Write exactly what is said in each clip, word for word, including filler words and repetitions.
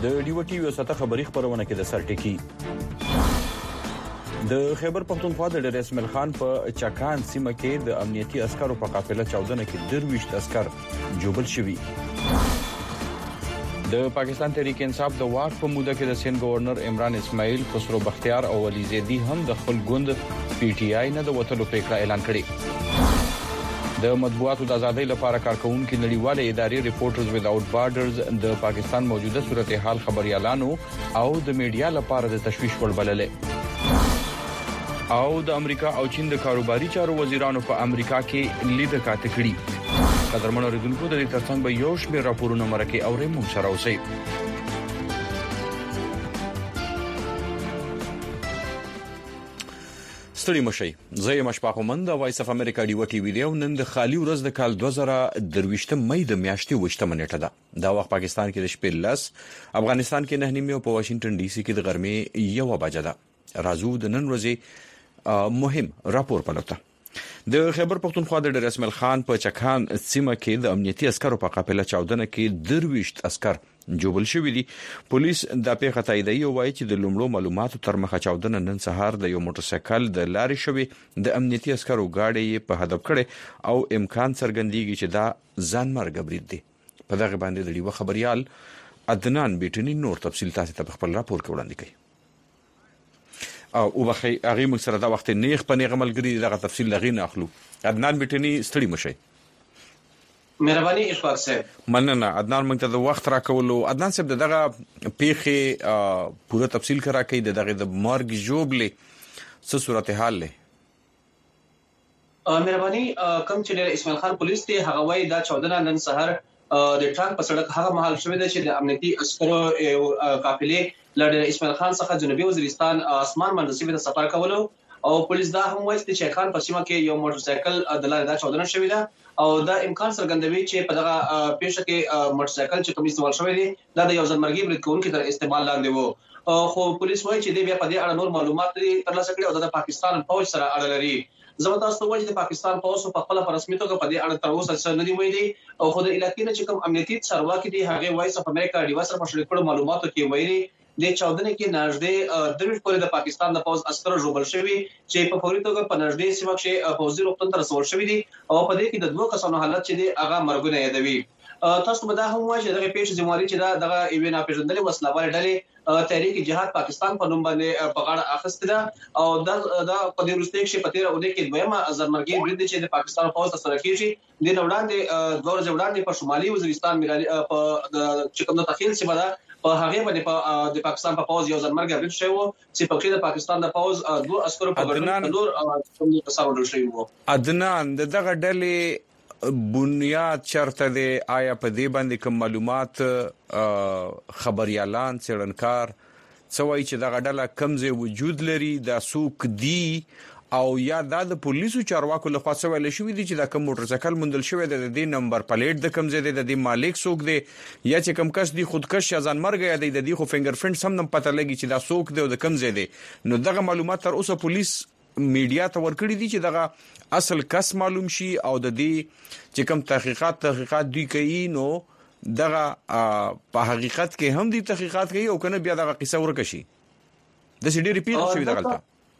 د ډیو ټي وی ساته خبري خبرونه کې د سرټکی د خیبر پختونخوا د ډیر اسماعیل خان په چکان سیمه کې د امنیتي عسکرو په قافله چودنه کې درويشت عسكر جوبل شوي. د پاکستان تحریک انصاف د واک په موده کې د سند گورنر عمران اسماعیل، خسرو بختیار او علي زیدی هم د خپل ګوند پی ټی آی نه د وټلو پریکړه اعلان کړې. د مطبوعاتو د ازادۍ لپاره کارکونکو نړیواله ادارې ریپورټرز ویداوټ بارډرز د پاکستان موجوده صورتحال خبريالانو او د میډیا لپاره د تشویش وړ بللې. او د امریکا او چین د کاروباري چارو وزیرانو په امریکا کې لیده کاته کړي. قدرمن اوریدونکو د دې ترڅنګ به یو شمېر راپورونه مرکه او رمو سره اوسئ. ستړي مشي زه یم اشفاق مند د وایس اف امریکا ډیو ټي وی دیو نن د خالی ورځ د کال دوه زره درويشت مې د میاشتې وشته منټه ده. دا وخت پاکستان کې د شپې لس، افغانستان کې نه نیمه او په واشنگټن ډي سي کې د غرمې یو بجه ده. راځو د نن ورځې مهم راپور پلوته. د خیبر پختونخوا د ډیر اسماعیل خان په چکان سیمه کې د امنیتي عسکرو په قافله چودنه کې درويشت عسكر جوبل شوی دي. پولیس د پیښه تاییدوي او وايي چې د لومړو معلوماتو تر مخه چودنه نن سهار د یو موټر سایکل د لارې شوی د امنیتي عسکرو گاډي په هدف کړي او امکان څرګندېږي چې دا ځانمرګ برید دی. په دغه باندې د ډیو خبريال عدنان بیٹنی نور تفصیل تاسو ته خپل راپور کې وړاندې کوي. او وبخي هغه موږ سره دا وخت نیغ په نیغه ملګری دغه تفصیل لغې نه اخلو. عدنان بیٹنی ستړي مشي. مهرباني اشفاق صاحب. مننه عدنان موږ ته د وخت راکولو. عدنان صاحب دغه پیخه پوره تفصیل کرا کوي دغه د مارګ جوبلې څه صورتحال له. مهرباني کم چې اسماعیل خان پولیس ته هغه وای دا چودنه نن سحر د ټرانک په سړک هغه محل شوې ده چې د امنیتي عسکرو قافلې لړ اسماعیل خان څخه جنوبي وزیرستان اسمان منصب ته سفر کولو او پولیس دا هم وایي چې خان په سیمه کې یو موټر سایکل د لارې دا چودنه شوې ده او دا امکان څرګندوي چې په دغه پیښه کې موټر سایکل چې کوم استعمال شوی دی دا د یو ځلمرګي برید کوونکو تر استعمال لاندې وو. خو پولیس وایي چې د بیا په دې اړه نور معلومات ترلاسه کړي او د پاکستان فوج سره اړه لري. زموږ تاسو ته وایي چې پاکستان فوج په خپل په رسمي توګه په دې اړه تر اوسه څه نه دی ویلي او خو د علاقې نه چې کوم امنیتي چارواکي دي هغه وایي چې په امریکا ډیوا سره په شریک کړو معلوماتو کې ویلي د چودنې کې نږدې درويشت پورې د پاکستان د فوج عسکر جوړل شوی چې په فوري توګه په نږدې سیمه کې فوجي روغتون ته رسول شوی دي او په دې کې د دوه کسانو حالت چې دی هغه مرګونه یادوي. تاسو به دا هم وایي چې دغه پیښه ځمواري چې دا دغه ایوین اپیژندلې وسلوال ډلې تحریک جهاد پاکستان په نوم باندې په غاړه اخیسته ده او دا دا په دې وروسته کې په تیر اوده کې دویمه ازرمرګي برید چې د پاکستان فوج سره کېږي د وړاندې دوه ورځې وړاندې په شمالي وزیرستان میرالي په چکم د تخیل سیمه ده په هغه باندې په د پاکستان په فوج یو ځلمرګ برید شوی و چې په کې د پاکستان د فوج دوه عسکرو په ګډون نور کوم کسانو ډول شوی وو. عدنان دغه ډلې بنیاد چرته دی آیا په دې باندې کوم معلومات خبريالان څرنکار څوای چې دغه ډله کمزې وجود لري د سوق دی او یا د پولیسو چارواکو لخوا څه ویل شوی دي چې دا کوم موټر سایکل مندل شوی د دې نمبر پلیټ د کمزې دی د دې مالک سوق دی یا چې کم کس دی خودکش یا ځانمرګ یا د دې خو فنگر پرینټ هم نه پته لګي چې دا سوق دی او د کمزې دی نو دغه معلومات تر اوسه پولیس میډیا ته ورکړي دي چې دغه اصل کس معلوم شي او د دې چې کوم تحقیقات تحقیقات دوی کوي نو دغه په حقیقت کې هم دي تحقیقات کوي او کنه بیا دغه قصه ورکشي د سړي ریپیټ شوی دغه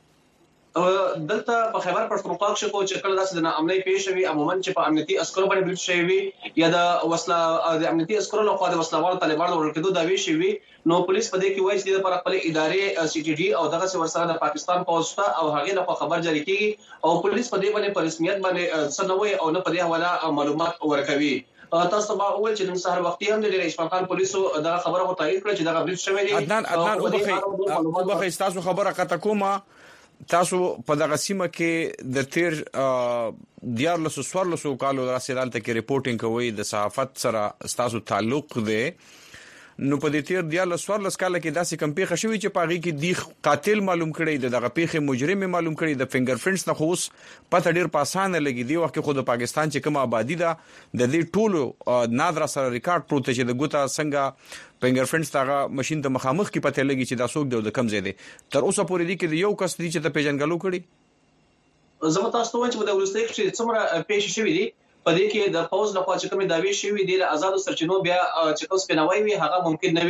دلته په خیبر پښتونخوا کې کو چې کله داسې د امنیتي پیښې وي عموما چې په امنیتي عسکرو باندې برید شوی وي یا د وسله د امنیتي عسکرو لخوا د وسلوال طالبانو ورکړو دا وی شي وي نو پولیس په دې کې وایي چې د خپل ادارې سی ټي ډي او دغه ورسره د پاکستان فوج ته او هغه لخوا خبر جاری کیږي او پولیس په دې باندې په رسمیت باندې سنوي او نه په دې حواله معلومات ورکوي. تاسو به اول چې نن سهار وختي هم د اسماعیل خان پولیسو دا خبره غو تایید کړه چې دا برید شوی دی. عدنان عدنان او بخي تاسو خبره کته کومه تاسو په دغه سیمه کې د تیر دیار لسو سوار لسو کالو راسیدال ته کې ریپورتینګ کوي د صحافت سره تاسو تعلق دی نو په دې تیر دیار لسو سوار لس کال کې داسې کم پیښه شوی چې پاغي کې دی قاتل معلوم کړي دغه پیښه مجرم معلوم کړي د فنگر پرینټس نه خوس پته ډیر پاسانه لګي دی وخت خو د پاکستان چې کوم آبادی ده د دې ټولو نادر سره ریکارډ پروت چې د ګوتا څنګه فنگر پرینټس تاغه ماشين ته مخامخ کې پته لګي چې دا څوک دی د کم ځای دی تر اوسه پورې دی کې یو کس دی چې ته پیژنګلو کړي. زه تاسو ته وایم چې د ولستې کې څومره پیښې شوې دي په دې کې د فوز لخوا چې کومې داوی شوې دي له آزاد سرچینو بیا چې کوم سپیناوي وي هغه ممکن نه وي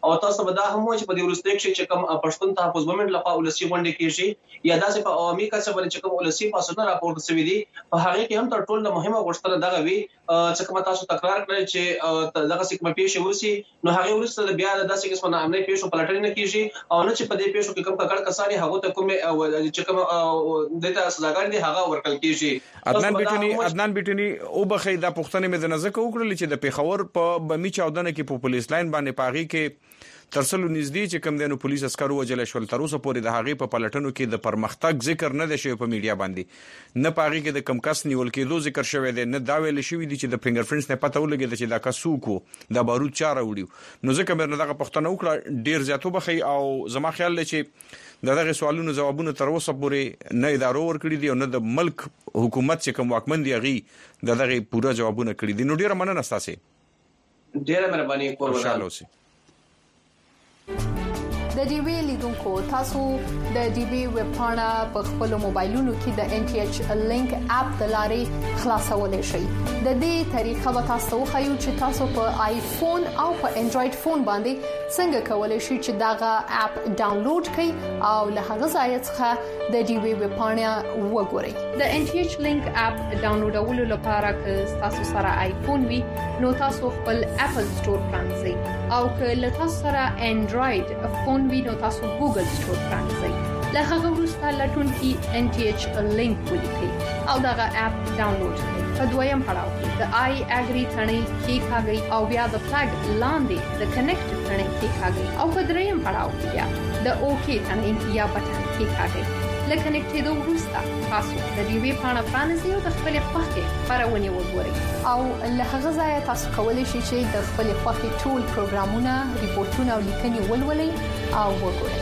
او تاسو به دا هم وایي چې په دې وروستۍ کې چې کوم پښتون تحفظ مومنټ لخوا ولسی غونډه کیږي یا داسې په عوامي کچه باندې چې کوم ولسی پاسونه راپورته شوي دي په هغه کې هم تر ټولو مهمه غوښتنه دغه وی چې کوم تاسو تکرار کړئ چې دغه څه کوم پیښه ورسي نو هغه ورسره بیا داسې قسمه امنیت پیښو پلټنه نه کیږي او نه چې په دې پیښو کې کوم ککړ کساني هغه ته کوم چې کوم دته سزاګان دي هغه ورکل کیږي. عدنان بیٹونی عدنان بیٹونی او بخې د پښتنې مې د نظر وکړل چې د پیښور په بمی چاودنه کې په پولیس لاین باندې پاغي کې ترسلو نږدې چې کوم دنو پولیس عسکرو وجل شول تر اوسه پورې د هغې په پلټنو کې د پرمختګ ذکر نه دی شوی په میډیا باندې نه پاغي کې د کم کس نیول کېدو ذکر شوی دی نه دا ویل شوی دی چې د فنگر پرنټس نه پته ولګي چې دا کسوکو د بارود چاره وړي نو ځکه مې دغه پښتنه وکړه ډیر زیاتو بخي او زما خیال دی چې دغه سوالونو جوابونه تر اوسه پورې نه ادارو ور کړی دي او نه د ملک حکومت چې کوم واکمن دی غي دغه پوره جوابونه کړی دي نو ډیره مننه تاسو ډیره مهرباني کوم خوشاله اوسئ. د ډي وی لیدونکو تاسو د ډي وی ویب پاڼه په خپل موبایلونو کې د ان ټي ایچ لینک اپ د لارې خلاصولای شئ. د دې طریقه به تاسو خو چې تاسو په آیفون او په انډراید فون باندې څنګه کولای شئ چې داغه اپ ډاونلوډ کړئ او له هغه ځای څخه د ډي وی ویب پاڼه وګورئ. د ان ټي ایچ لینک اپ ډاونلوډولو لپاره که تاسو سره آیفون وي نو تاسو خپل اپل سٹور پرانځئ او که له تاسو سره انډراید فون وي نو تاسو ګوګل سٹور پرانځئ. له هغه وروسته لټون کې ان ټي ایچ لینک ولیکئ او دغه اپ ډاونلوډ کړئ. په دویم پړاو کې د آی اګری ثنې کې کاږئ او بیا د فلګ لاندې د کنیکټ ثنې کې کاږئ او په دریم پړاو کې بیا د اوکی ثنې یا بټن کې کاږئ. له کنیکټېدو وروسته تاسو د دې وی پاڼه پرانیزئ او د خپل خوښې خبرونه وګورئ او له هغه ځای تاسو کولی شئ چې د خپل خوښې ټول پروګرامونه ریپورتونه او لیکنې ولولئ او وګورئ.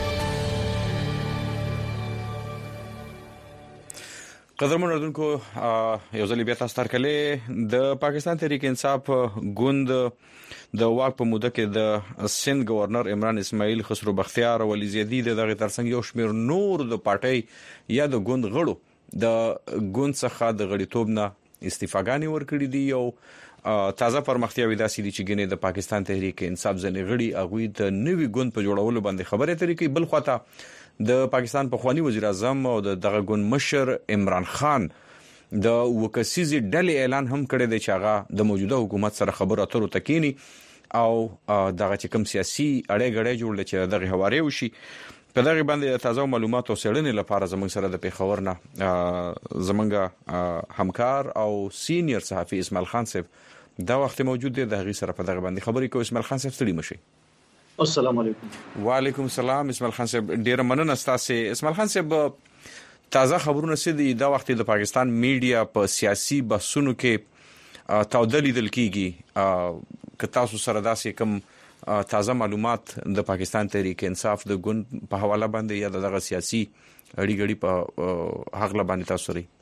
قدرمن اردوونکو یو ځل بیا تاسو ترکلې د پاکستان تحریک انصاف ګوند د واک په موده کې د سند گورنر عمران اسماعیل خسرو بختیار او علي زیدی دغه ترڅنګ یو شمیر نور د پارټي یا د ګوند غړو د ګوند څخه د غړیتوب نه استعفاګانی ورکړي دي او تازه پرمختیاوي داسې دي چې ګنې د پاکستان تحریک انصاف ځنې غړي اغوی د نوي ګوند په جوړولو باندې خبره طریقې بل خواته د پاکستان په خواني وزیر اعظم او د دغه ګوند مشر عمران خان د وکسيزي ډلې اعلان هم کړی دی چې هغه د موجوده حکومت سره خبرو اترو تکینی او دغه چې کوم سیاسي اړې غړې جوړل چې دغه حواله وشي په دغه باندې تازه معلومات او سړنې لپاره زموږ سره د پیښور نه زمونږ همکار او سینیئر صحافي اسماعیل خان صاحب دا وخت موجود دی د هغه سره په دغه باندې خبرې کوي. اسماعیل خان صاحب ستړي مشي. السلام علیکم. وعلیکم السلام. اسماعیل خان صاحب ډیر مننه تاسو. اسماعیل خان صاحب تازه خبرونه سدي دا وخت د پاکستان میډیا په سیاسي بحثونو کې تاودل دل کیږي که تاسو سره داسې کوم تازه معلومات د پاکستان تحریک انصاف د ګوند په حواله باندې یا دغه سیاسي اړي غړي په حق باندې تاسو لري.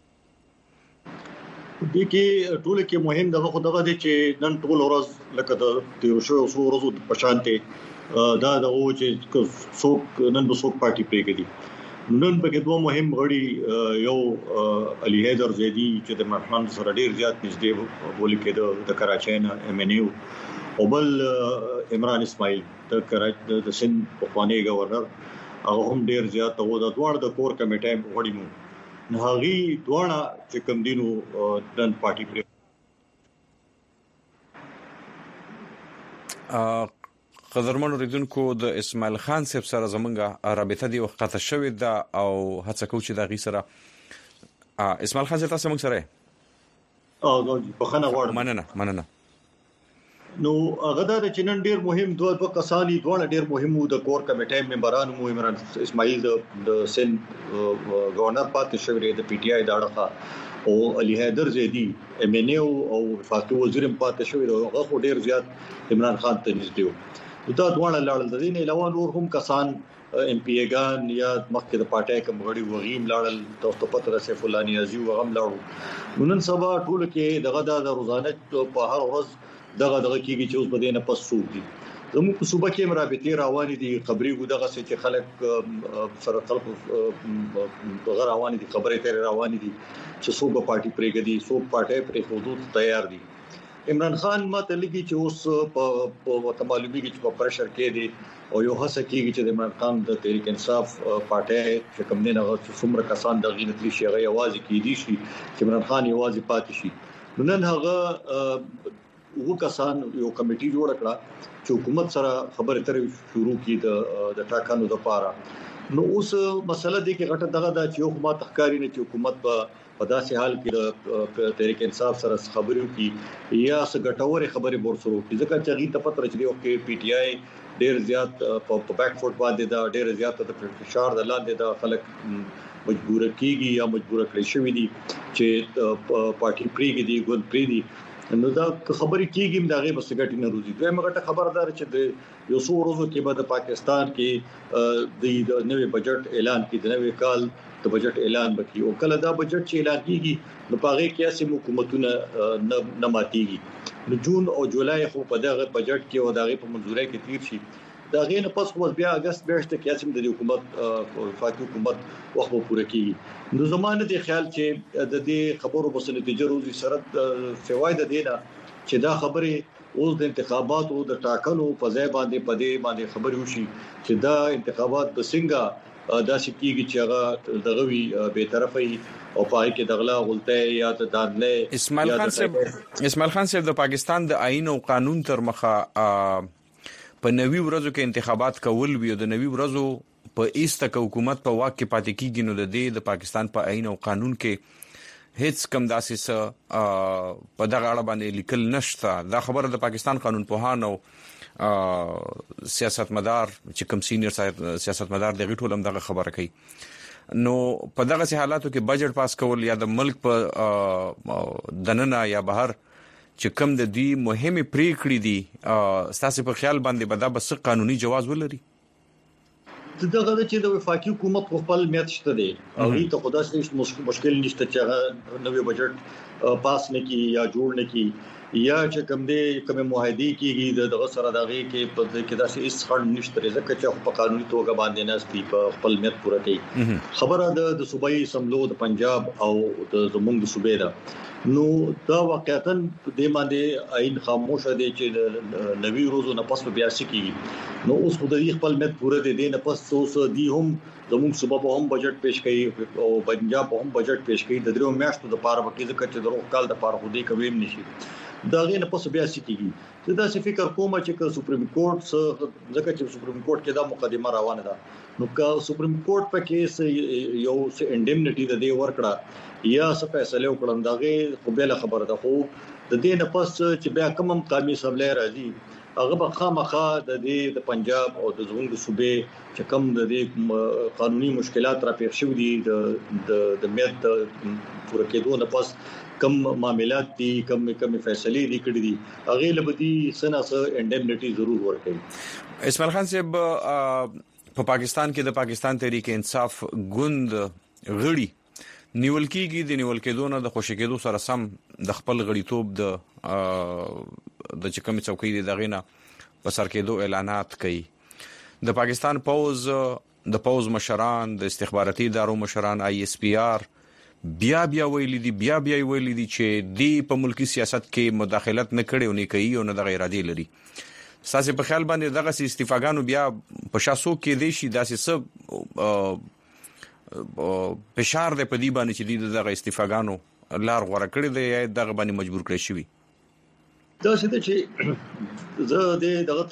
د کې ټول کې مهم دغه خو دغه دي چې نن ټول ورځ لکه د تیر شو او ورځو په شانته دا د او چې څوک نن به څوک پارټي پریږدي. نن به دوه مهم غړي یو علي حیدر زیدی چې د مرحمان سره ډیر زیات نږدې بولی کېده د کراچۍ نه ایم ان یو او بل عمران اسماعیل د کراچۍ د سند په خوانی گورنر هغه هم ډیر زیات او د دوړ د کور کمیټې غړي مو نه هغي دوړه چې کوم دینو نن پارټي پری ا قدرمن اوریدونکو د اسماعیل خان صاحب سره زمونږه رابطه دی وخت شوې ده او هڅه کوو چې دا غي سره اسماعیل خان صاحب تاسو موږ سره او په خنه غواړم. مننه مننه. نو هغه دا چې نن ډیر مهم دوه دوه کسانی دوه ډیر مهم د کور کمیټې ممبرانو مو عمران اسماعیل د سند گورنر پاتې شوی د پی ټی آی داړه او علي حیدر زیدی ایم ان یو او وفاقي وزیر پاتې شوی هغه خو ډیر زیات عمران خان ته نږدې و. دا دوه لاړل د دې نه علاوه نور هم کسان ام پی ایګان یا مخکې د پارټي کوم غړي وغیم لاړل تاسو پته رسې فلاني ازي وغم لاړو. نن سبا ټول کې دغه د روزانه په هر ورځ دغه دغه کېږي چې اوس بده نه پس سوق دي. زموږ په صوبه کې مرابطي روانې دي خبري ګو دغه چې خلک سره خلک په غیر روانې دي خبرې تر روانې دي چې څوک پارټي پرېږدي څوک پارټي پرې حدود تیار دي. عمران خان ماته لګي چې اوس په تمالومي کې په پرشر کې دي او یو هڅه کیږي چې د عمران خان د تحریک انصاف پارټي چې کوم نه هغه څومره کسان د غینتري شي هغه आवाज کې دي شي چې عمران خان आवाज پاتې شي نن هغه وګ کسان یو کمیټي جوړ کړه چې حکومت سره خبرې ترې شروع کړي د ټاکنو لپاره نو اوس مسله دې کې غټه دغه د چې حکومت تخکاری نه چې حکومت په داسې حال کې د تحریک انصاف سره خبرې وکړي یا څنګه خبرې ورسره وکړي ځکه چې غي ته پته رچ دی او کې پی ټ آی ډېر زیات په بیک فوټ باندې دا ډېر زیات د فشار د لاندې د خلک مجبور کیږي یا مجبور کړی شوی دي چې پارټي پریږي دي ګوند پریږي نو دا خبرې کیږي دا غي بس ګټي نه روزي دوی مګه خبردار چې د یو څو ورځې کې بعد پاکستان کې د نوې بجټ اعلان کې د نوې کال د بجټ اعلان وکړي او کله دا بجټ چې اعلان کیږي نو پاره کې سم حکومتونه نه ماتيږي نو جون او جولای خو په دغه بجټ کې او دغه په منځوري کې تیر شي دا غي نه پس خو بیا اگست میاشت کې سم د حکومت وفاقي حکومت وخت پوره کیږي نو زمانه دي خیال چې د دې خبرو بس نتیجه روزي سره فواید دي نه چې دا خبره اوس د انتخاباتو د ټاکنو په ځای باندې پدې باندې خبرې وشي چې دا انتخابات د څنګه دا شکیږي چې هغه دغه وی به طرفي او پای کې دغلا غلطه یا د دانله اسماعیل خان صاحب اسماعیل خان صاحب د پاکستان د آئین او قانون تر مخه په نوي ورځو کې انتخابات کول وی د نوي ورځو په ایسته حکومت په واک کې پاتې کیږي نو د دې د پاکستان په آئین او قانون کې هیڅ کم داسې څه په دغه اړه باندې لیکل نشته دا خبره د پاکستان قانون پوهان او سیاستمدار چې کوم سینیئر سیاستمدار دغه ټول هم دغه خبره کوي نو په دغه حالاتو کې بجټ پاس کول یا د ملک په دننه یا بهر چې کوم د دې مهمه پریکړې دي ستاسو په خیال باندې به دا بس قانوني جواز ولري دغه چې د وفاقي حکومت خپل میت شته دي او هی ته خدا سره مشکل نشته چې نوې بجټ پاس نه کی یا جوړ نه کی یا چې کوم دي کوم معاهدي کیږي دغه سره دغه کې په کې داسې هیڅ خړ نشته ځکه چې په قانوني توګه باندې نه استي په خپل میت پوره کوي خبره د صوبایي سملو د پنجاب او د زمونږ د صوبې ده نو دا واقعیتاً د باندې عین خاموش دي چې نوي روزو نه پس بیا سکیږي نو اوس خدای خپل میت پوره دي نه پس اوس دی هم زموږ صوبه په هم بجټ پیش کړي او پنجاب په هم بجټ پیش کړي د درو میاشتو د پاره وکړي ځکه چې درو کال د پاره خو دې کوي نشي دا غي نه پس بیا سکیږي زه دا څه فکر کوم چې سپریم کورټ ځکه چې سپریم کورټ کې دا مقدمه روانه ده نو که سپریم کورټ په کې یو څه انډیمنټي د دې ورکړه یا څه فیصله وکړم دا غي خو به خبره ده خو د دې نه پس چې بیا کوم قومي سبلې راځي هغه به خامخا د دې د پنجاب او د زموږ صوبې چې کوم د دې قانوني مشکلات را پیښ شوي دي د د میت پوره کېدو نه پس کم معاملات دي کم کم فیصله دي کړې دي هغه لبدي سنا سره انډیمنټي ضرور ورکړي اسماعیل خان صاحب په پاکستان کې د پاکستان تحریک انصاف ګوند غړي نیول کېږي د نیول کېدو نه د خوشی کېدو سره سم د خپل غړیتوب د د چکم چوکۍ د غینا په سر کېدو اعلانات کوي د پاکستان پوز د پوز مشران د استخباراتي ادارو مشران آی ایس پی آر بیا بیا ویلي دي بیا بیا ویلي دي چې دی په ملکی سیاست کې مداخلت نه کړي او نه کوي او نه د غیر عادي لري ساسي په خیال باندې دغه استفاګانو بیا په شاسو کې دي شي داسې سب فشار د پدی باندې چې د دغه استفاګانو لار غوړه کړی دی دغه باندې مجبور کړی شوی دا چې زه د دغه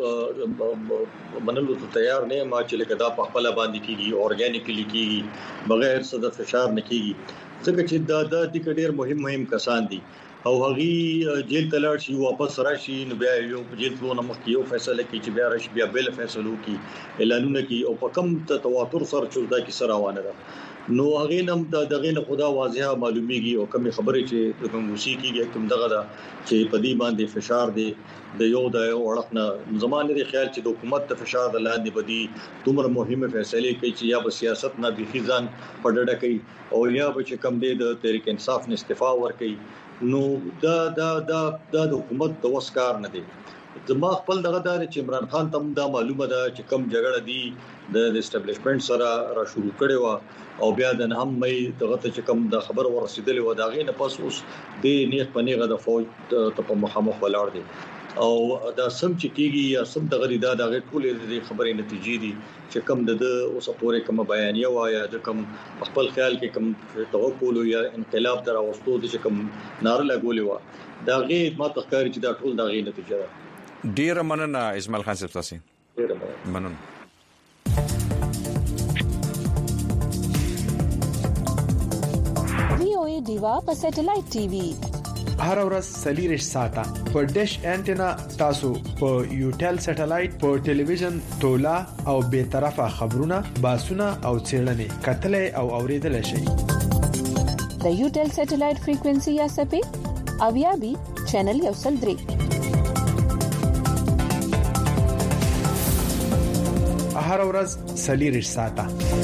ته منلو ته تیار نه ما چې لکه دا په خپل باندې کیږي اورګانیکلی کیږي بغیر څه د فشار نه کیږي ځکه چې دا د دې ډېر مهم مهم کسان دي او هغه جیل تلاړ شي واپس راشي نو بیا یو جیل ته نو مخ یو فیصله کوي چې بیا راشي بیا بل فیصله کوي اعلانونه کوي او په کم تواتر سره چې دا کی سره روانه ده نو هغه نم دغه نه خدا واضحه معلومیږي او کوم خبره چې کوم موسیقي کوم دغه دا چې په دې باندې فشار دی د یو د اورخنه زمانه د خیال چې د حکومت ته فشار د لاندې بدی دومره مهمه فیصله کوي چې یا په سیاست نه به خزان پډډه کوي او یا به چې کم دی د تحریک انصاف نه استعفا ور کوي نو دا دا دا د حکومت د وسکار نه دی زما خپل دغه دار چې عمران خان تم دا معلومه ده چې کم جګړه دی د اسټابلیشمنت سره را شروع کړي و او بیا د هم مې دغه چې کم د خبر ورسېدلې و دا غي نه پس اوس د نیغ پنیغه د فوج ته په مخامخ ولاړ دي او دا سم چې کیږي یا سم دغه ریدا دغه ټولې د خبرې نتیجې دي چې کم د اوس پورې کوم بیانیه وایا د کم خپل خیال کې کم توقع یا انقلاب در اوستو د چې کم نار لګولې و دا غي ما تخکار چې دا ټول دغه نتیجه ده. ډیر مننه اسماعیل خان صاحب تاسو. ډیر مننه. وی او ای دیوا په سټلایټ ټي وي هر ورځ سلیریش ساته په ډیش انټینا تاسو په یوټل سټلایټ په ټلویزیون تولا او به طرفه خبرونه باسونه او چیرلنې کتلې او اوریدل شي. د یوټل سټلایټ فریکوئنسي یا سپې اویا بي چینل یو سل درې هر ورځ سلیریش ساته.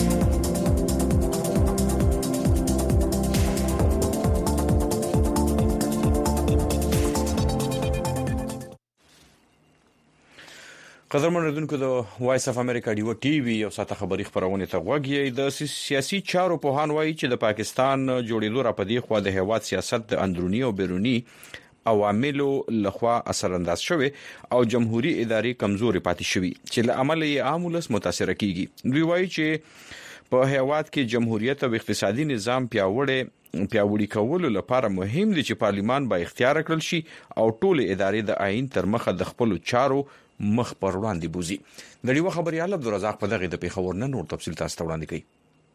قدرمن ردونکو د وایس اف امریکا ډیو ټي وي او ساته خبري خبرونه ته غوږی. د سیاسي چارو په هان وایي چې د پاکستان جوړېدو را پدې خو د هیواد سیاست د اندرونی او بیرونی عواملو لخوا اثر انداز شوه او جمهوریت ادارې کمزوري پاتې شوي چې له عمل یې عام ولس متاثر کیږي. دوی وایي چې په هیواد کې جمهوریت او اقتصادي نظام پیاوړی پیاوړی کولو لپاره مهم دي چې پارلیمان با اختیار کړل شي او ټول ادارې د آئین تر مخه د خپل چارو مخ پر وړاندې بوزي. د ډیو خبريال عبدالرزاق په دغه د پیښور نه نور تفصیل تاسو ته وړاندې کوي.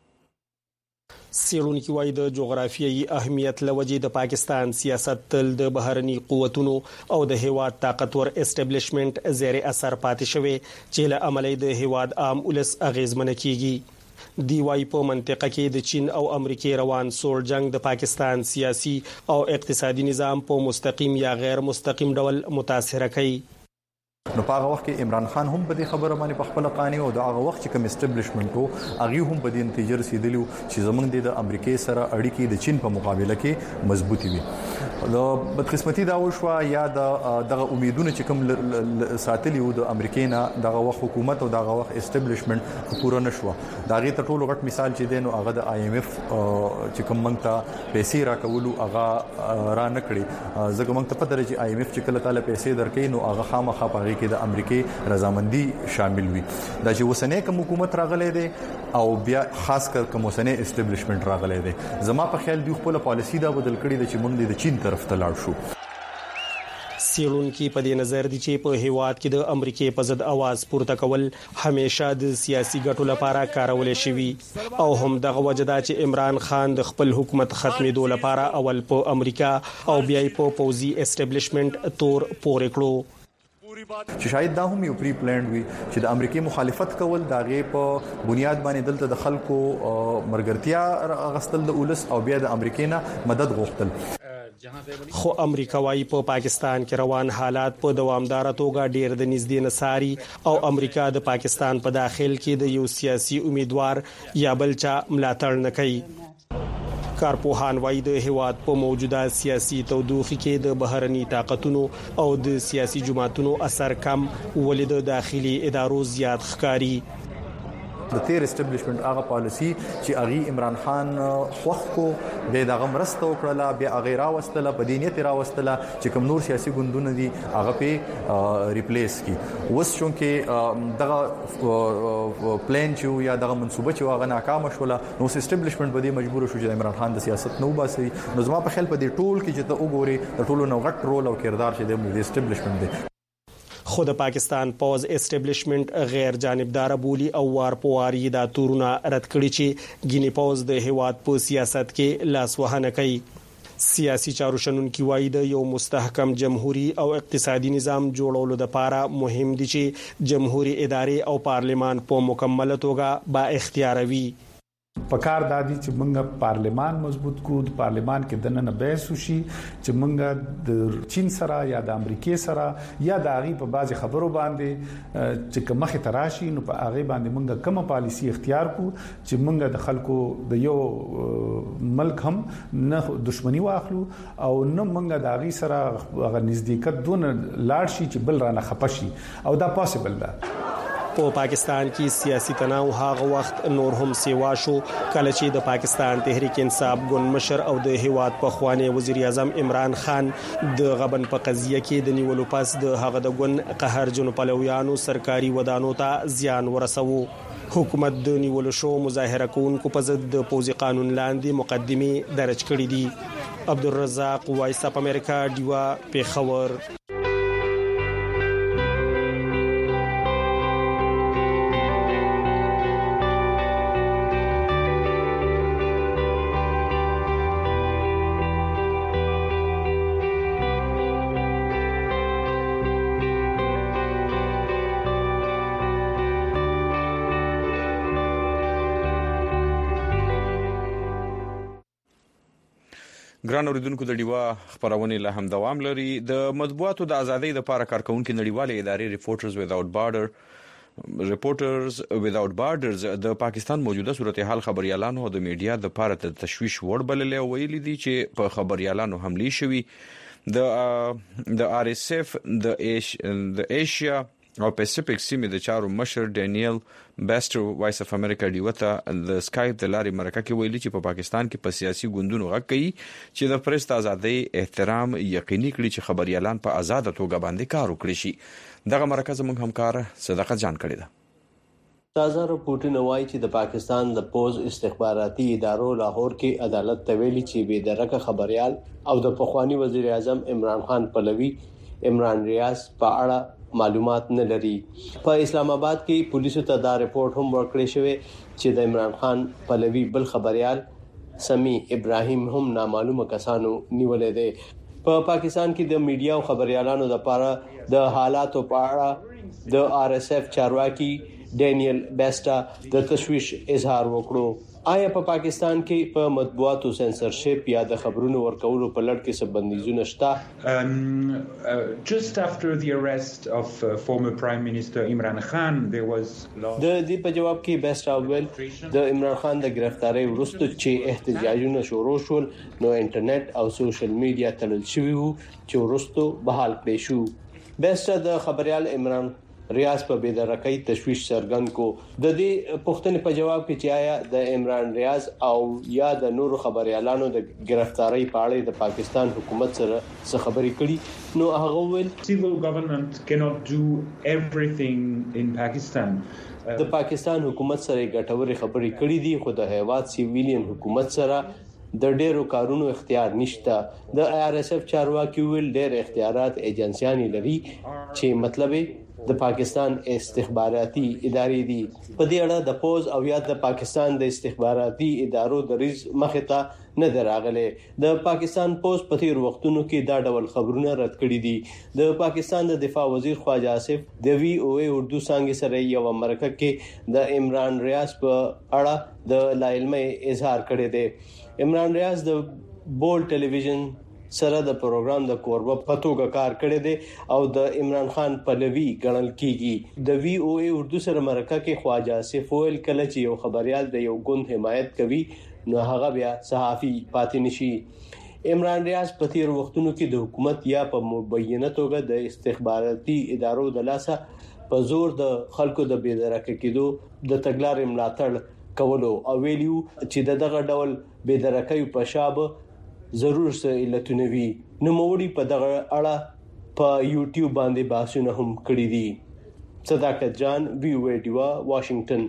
سیرونکي وایي د جغرافیایي اهمیت لوجې د پاکستان سیاست تل د بهرني قوتونو او د هیواد طاقتور اسټابلیشمنت زیر اثر پاتې شوی چې له عملي د هیواد عام ولس اغیزمن کیږي. دی وايي په منطقه کې د چین او امریکای روان سوړ جنگ د پاکستان سیاسي او اقتصادي نظام په مستقیم یا غیر مستقیم ډول متاثر کوي. نو په هغه وخت کې عمران خان هم په دې خبره باندې په خپل قانون او د هغه وخت چې کوم اسټابلیشمنت وو هغه هم په دې نتیجه رسیدلی چې زمونږ د امریکای سره اړیکې د چین په مقابله کې مضبوطی وي. د بدقسمتي دا وشو یا د دغه امیدونه چې کوم ساتلی وو د امریکای نه دغه وخت حکومت او دغه وخت اسټابلیشمنت پوره نشو. دا غي ته ټولو غټ مثال چې دین او هغه د آی ایم ایف چې کوم موږ ته پیسې راکولو هغه را نه کړی. زګ موږ ته په درجه آی ایم ایف چې کله تعالی پیسې درکې نو هغه خامخا پاره کې د امریکای رضامندي شامل وي. دا چې وسنه کوم حکومت راغلی دی او بیا خاص کر کوم وسنه اسټابلیشمنت راغلی دی زما په خیال دی خپل پالیسی دا بدل کړي د چې مونږ د چین طرف ته لاړ شو. سیرونکي په دې نظر دي چې په هیواد کې د امریکای په ضد आवाज پورته کول همیشه د سیاسي ګټو لپاره کارول شوی او هم دغه وجدا چې عمران خان د خپل حکومت ختمېدو لپاره اول په امریکا او بیا په پوزي اسټابلیشمنت تور پورې کړو. چې شاید دا هم یو پری پلانډ وي چې د امریکای مخالفت کول دا غي په بنیاد باندې دلته د خلکو مرګرتیا غستل د اولس او بیا د امریکای نه مدد غوښتل. خو امریکا وايي په پاکستان کې روان حالات په دوامدار توګه ډیر د نږدې نساري او امریکا د پاکستان په داخل کې د یو سیاسي امیدوار یا بلچا ملاتړ نه کوي. کارپوهان وايي د هیواد په موجوده سیاسي تودوخي کې د بهرني طاقتونو او د سیاسي جماعتونو اثر کم ولې د داخلي ادارو زیات ښکاری. د تیر اسټابلیشمنت هغه پالیسی چې اغي عمران خان خوښ کو به د غمرسته وکړه بیا غیر واستله په دینیت راوستله چې کوم نور سیاسي ګوندونه دي هغه په ریپلیس کی. وس چونکه دغه پلان چې یا دغه منصوبه چې هغه ناکام شوله نو اسټابلیشمنت به مجبور شو چې عمران خان د سیاست نو باسي. نو زما په خیال په دې ټول کې چې ته وګوري د ټولو نو غټ رول او کردار چې د اسټابلیشمنت دی. خود پاکستان پوز اسټابلیشمنت غیر جانبدار بولی او وار پواری دا تورونه رد کړی چې ګینی پوز د هیواد په سیاست کې لاس وهنه کوي. سیاسي چارو شنونکي وایي د یو مستحکم جمهوریت او اقتصادي نظام جوړولو لپاره مهم دي چې جمهوریت ادارې او پارلیمان په مکمل توګه با اختیار وي. پکار دادی چې موږ پارلمان مضبوط کو د پارلمان کې دننه بحث وشي چې موږ د چین سره یا د امریکای سره یا د هغه په بازي خبرو باندې چې کومه تراشي نو په هغه باندې موږ کومه پالیسی اختیار کو چې موږ د خلکو د یو ملک هم نه دښمنی واخلو او نه موږ د هغه سره هغه نزدېکت دون لاړ شي چې بل رانه خپشي او دا پاسبل ده. په پاکستان کې سیاسي تناو هغه وخت نور هم سیوا شو کله چې د پاکستان تحریک انصاف ګوند مشر او د هیواد په خوانی وزیر اعظم عمران خان د غبن په قضیه کې د نیولو پس د هغه د ګوند قهرجن پلویانو سرکاري ودانو ته زیان ورسوي. حکومت د نیولو شو مظاهره کوونکو په ضد د پوزي قانون لاندې مقدمه درج کړې دي. عبدالرزاق وایس اپ امریکا دیوا پیښور. ګران اوریدونکو د ډیوا خبرونه له هم دوام لري. د مطبوعاتو د ازادۍ لپاره کارکونکو نړیوالې ادارې ریپورټرز ویداوت بارډر ریپورټرز ویداوت بارډرز د پاکستان موجوده صورتحال خبريالانو او د میډیا د لپاره د تشويش وړ بللې ویلي دي چې په خبريالانو حمله شوي. د د آر اس اف د ایش د ایشیا او پیسفیک سیمې د چارو مشر ډینیل بیسټر وایس اف امریکا دیوته د سکایپ د لارې مرکه کې ویلي چې په پا پاکستان کې په سیاسي ګوندونو غږ کوي چې د پریس ازادۍ احترام یقیني کړي چې خبريالان په آزاد توګه باندې کار وکړي شي. دغه مرکه زموږ همکار صدقت جان کړی ده. تازه رپورټونه وایي چې د پاکستان د پوز استخباراتي ادارو لاهور کې عدالت ته ویلي چې بې درکه خبريال او د پخوانی وزیر اعظم عمران خان پلوي عمران ریاض په اړه معلومات نه لري. په اسلام آباد کې پولیسو ته دا رپورټ هم ورکړی شوی چې د عمران خان پلوي بل خبريال سمی ابراهیم هم نامعلومه کسانو نیولې دي. په پا پاکستان کې د میډیا او خبريالانو لپاره د حالاتو په اړه د آر اس اف چارواکي ډینیل بیسټا د تشویش اظهار وکړو. آیا په پا پاکستان کې په مطبوعاتو سنسرشپ یا د خبرونو ورکولو په لړ کې څه بندیزونه شته؟ Just after the arrest of uh, former Prime Minister Imran Khan there was د دې په جواب کې بیسټا ویل د عمران خان د گرفتاری وروسته چې احتجاجونه شروع شول نو انټرنیټ او سوشل میډیا تړل شوی وو چې وروسته بحال کړي شو. بیسټا د خبريال عمران ریاض په بيدرکۍ تشويش سرګن کو د دې پښتنې په جواب کې چې آیا د عمران ریاض او یا د نور خبريالانو د گرفتاری په اړه د پاکستان حکومت سره څه خبرې کړي نو هغه ویل civil government cannot do everything in Pakistan. د پاکستان حکومت سره ګټورې خبرې کړې دي خو د هیواد سیویلین حکومت سره د ډېرو کارونو اختیار نشته. د آر اس اف چارواکي ویل ډېر اختیارات ایجنسیانی لري چې مطلب د پاکستان استخباراتي ادارې دي. په دې اړه د پوز او یا د پاکستان د استخباراتي ادارو د ریز مخته نه دراغله. د پاکستان پوز په تیر وختونو کې دا ډول خبرونه رد کړي دي. د پاکستان د دفاع وزیر خواجه آصف د وی او ای اردو څنګه سره یو مرکه کې د عمران ریاض په اړه د لا علمي اظهار کړی دی. عمران ریاض د بول ټلویزیون سره د پروګرام د کوربه پتوګه کار کړی دی او د عمران خان پلوي ګڼل کیږي. د وی او ای اردو سره مرکه کې خواجه آصف ویل کله چې یو خبريال د یو ګوند حمایت کوي نو هغه بیا صحافي پاتې نشي. عمران ریاض په تیر وختونو کې د حکومت یا په مبینه توګه د استخباراتي ادارو د لاسه په زور د خلکو د بيدرکه کېدو د تګلارې ملاتړ کولو او ویلیو چې دغه ډول بيدرکې په شابه ضرور څه علتونه وي. نو موري په دغه اړه په یوټیوب باندې بحثونه هم کړی دي. صداقت جان وی او ای ډیوا واشنگټن.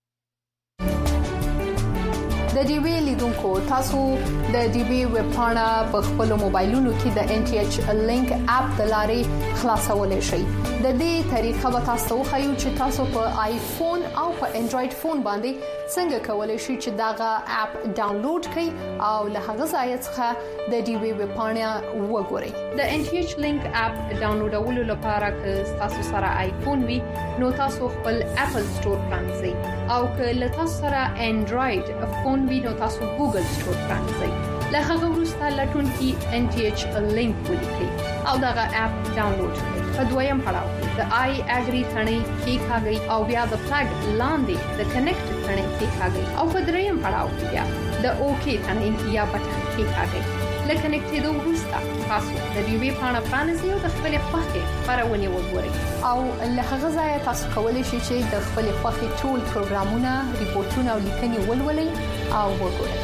د ډي وی لیدونکو تاسو د ډي وی ویب پاڼه په خپل موبایلونو کې د ان ټي ایچ لینک اپ د لارې خلاصولای شئ. د دې طریقه به تاسو خو چې تاسو په آیفون او په انډراید فون باندې څنګه کولای شئ چې داغه اپ ډاونلوډ کړئ او له هغه ځای څخه د ډي وی ویب پاڼه وګورئ. د ان ټي ایچ لینک اپ ډاونلوډولو لپاره که تاسو سره آیفون وي نو تاسو خپل اپل سٹور پرانځئ او که له تاسو سره انډراید فون وي نو تاسو ګوګل سٹور پرانځئ. له هغه وروسته لټون کې ان ټي ایچ لینک ولیکئ او داغه اپ ډاونلوډ کړئ. په دویم پړاو کې د آی اګری ثنې کې کاږي او بیا د فلګ لاندې د کنیکټ ثنې کې کاږي او په دریم پړاو کې بیا د اوکی ثنې یا بټن کې کاږي. لکه کنیکټېدو وروسته تاسو د ډي وی پاڼه پرانیزئ او د خپل خوښې خبرونه وګورئ او له هغه ځای تاسو کولی شئ چې د خپل خوښې ټول پروګرامونه، ریپورتونه او لیکنې ولولئ او وګورئ.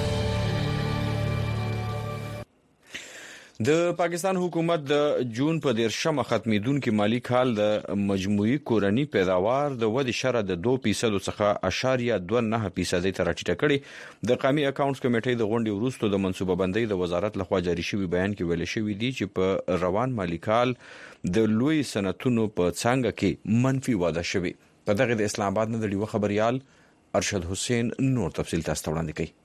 د پاکستان حکومت د جون په دیرشمه ختمیدونکو مالی کال د مجموعي کورنی پیداوار د ودی شره د دوه فیصد څخه اشاریه دوه نه فیصد ته راټیټه کړي. د قومي اکاونټس کمیټې د غونډې وروسته د منصوبه بندۍ د وزارت لخوا جاری شوی بیان کې ویل شوی دی چې په روان مالی کال د لوی صنعتونو په څنګه کې منفي واده شوی. په دغه د اسلام آباد نه د ډیو خبريال ارشد حسین نور تفصیل تاسو وړاندې کوي.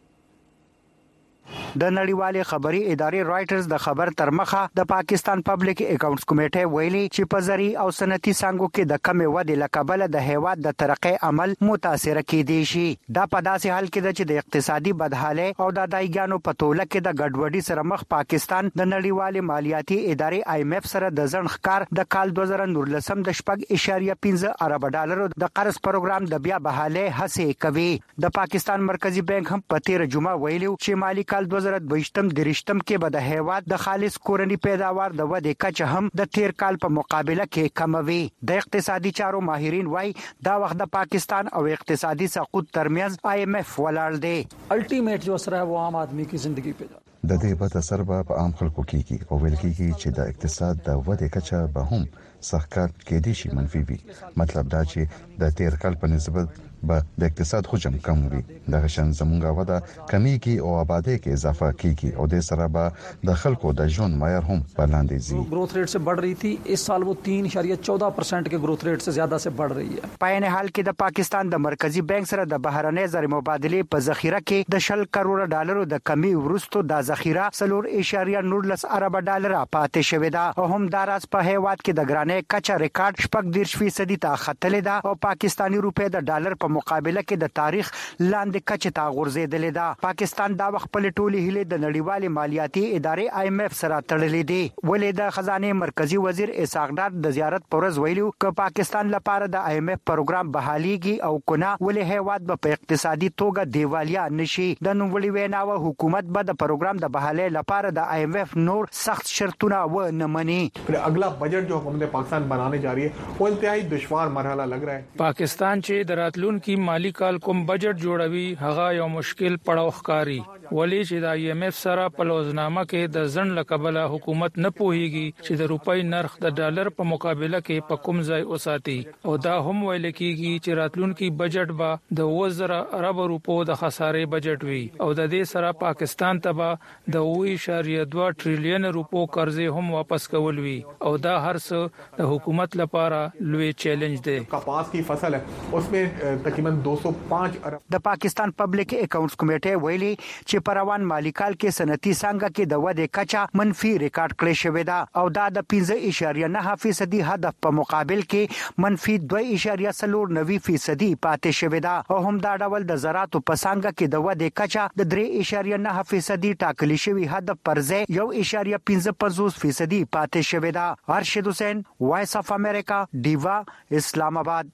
د نړیوالې خبري ادارې رائټرز د خبر تر مخه د پاکستان پبلک اکاونټس کمیټه ویلي چې په زری او صنعتي څنګهو کې د کمې ودې لکبل د هیواد د ترقۍ عمل متاثر کېدی شي. دا په داسې حال کې چې د اقتصادي بدحالۍ او د دایګانو په توله کې د ګډوډۍ سره مخ پاکستان د نړیوالې مالیاتي ادارې آی ایم ایف سره د ځن ښکار د کال دوه زره نولسم د شپږ اشاریه پنځه ارب ډالرو د قرض پروګرام د بیا بحالۍ هڅې کوي. د پاکستان مرکزی بانک هم په تیر جمعه ویلو چې مالی کال دوه زره دویشتم درشتم کې به د هیواد د خالص کورنی پیداوار د ودې کچه هم د تیر کال په مقابله کې کموي. د اقتصادي چارو ماهرین وایي دا وخت د پاکستان او اقتصادي سقوط ترمنځ آی ایم ایف ولاړ دی. الټیمیټ جو سره و عام آدمی کی زندگی په د دې بد اثر په عام خلکو کې او ویل کېږي چې د اقتصاد د ودې کچه به هم سخت کېدی شي منفي وي. مطلب دا چې د تیر کال په نسبت به د اقتصاد حجم کم وي. د شان زمونږه وده کمیږي او آبادی کې اضافه کیږي او د سره به د خلکو د ژوند معیار هم بلندې زی. Growth rate से बढ़ रही थी, इस साल वो तीन इशारिया चौदह परसेंट के ग्रोथ रेट से ज्यादा से बढ़ रही है. په عین حال کې د پاکستان د مرکزی بانک سره د بهرنۍ زر مبادله په ذخیره کې د شل کروڑ ډالرو د کمی ورستو د ذخیره سلور اشاریه نورلس ارب ډالر پاتې شوې ده او هم داراز په هیواد کې د ګرانې کچا ریکارډ شپږ دیرش فیصد ته ختلې ده او پاکستانی روپے د ډالر په مقابله کې د تاریخ لاندې کچه ته غورځېدلې ده. پاکستان دا وخت په ټولي هلي د نړیوالې مالیاتي ادارې آی ایم ایف سره تړلې دي. ولې د خزانه مرکزی وزیر اسحاق ډار د زیارت پرز ویلو ک پاکستان لپاره د آی ایم ایف پروګرام بحاليږي او کونه ولې هیواد په اقتصادي توګه دیوالیا نشي. د نوموړي ویناوه حکومت به د پروګرام د بحالۍ لپاره د آی ایم ایف نور سخت شرطونه و نه مني. اگلا بجٹ جو حکومت پاکستان بنانے جا رہی ہے وہ انتہائی دشوار مرحلہ لگ رہا ہے. پاکستان چې د راتلون کی مالی کال کوم بجټ جوړوي هغه یو مشکل پړاو ښکاری. ولی چې د آی ایم ایف سره په لوزنامه کې د ځن لقبله حکومت نه پوهیږي چې د روپۍ نرخ د ډالر په مقابله کې په کوم ځای اوساتي او دا هم ویل کېږي چې راتلونکي بجټ به د وزره ارب روپو د خسارې بجټ وي او د دې سره پاکستان ته به د اوه اشاریه دوه ټریلیون روپو قرض هم واپس کول وي او دا هر څه د حکومت لپاره لوی چیلنج دی. کپاس کی فصل ہے اس میں تقریبا دو سو پانچ ارب. د پاکستان پبلک اکاونټس کمیټه ویلي چې په روان مالی کال کې صنعتي څنګه کې د ودې کچه منفي ریکارډ کړی شوې ده او دا د پنځه اشاریه نه فیصدي هدف په مقابل کې منفي دوه اشاریه څلور نوي فیصدي پاتې شوې ده او هم دا ډول د زراعتو په څنګه کې د ودې کچه د درې اشاریه نه فیصدي ټاکلي شوی هدف پر ځای یو اشاریه پنځه پنځوس فیصدي پاتې شوې ده. ارشد حسین، وایس اف امریکا، ډیوا، اسلام آباد.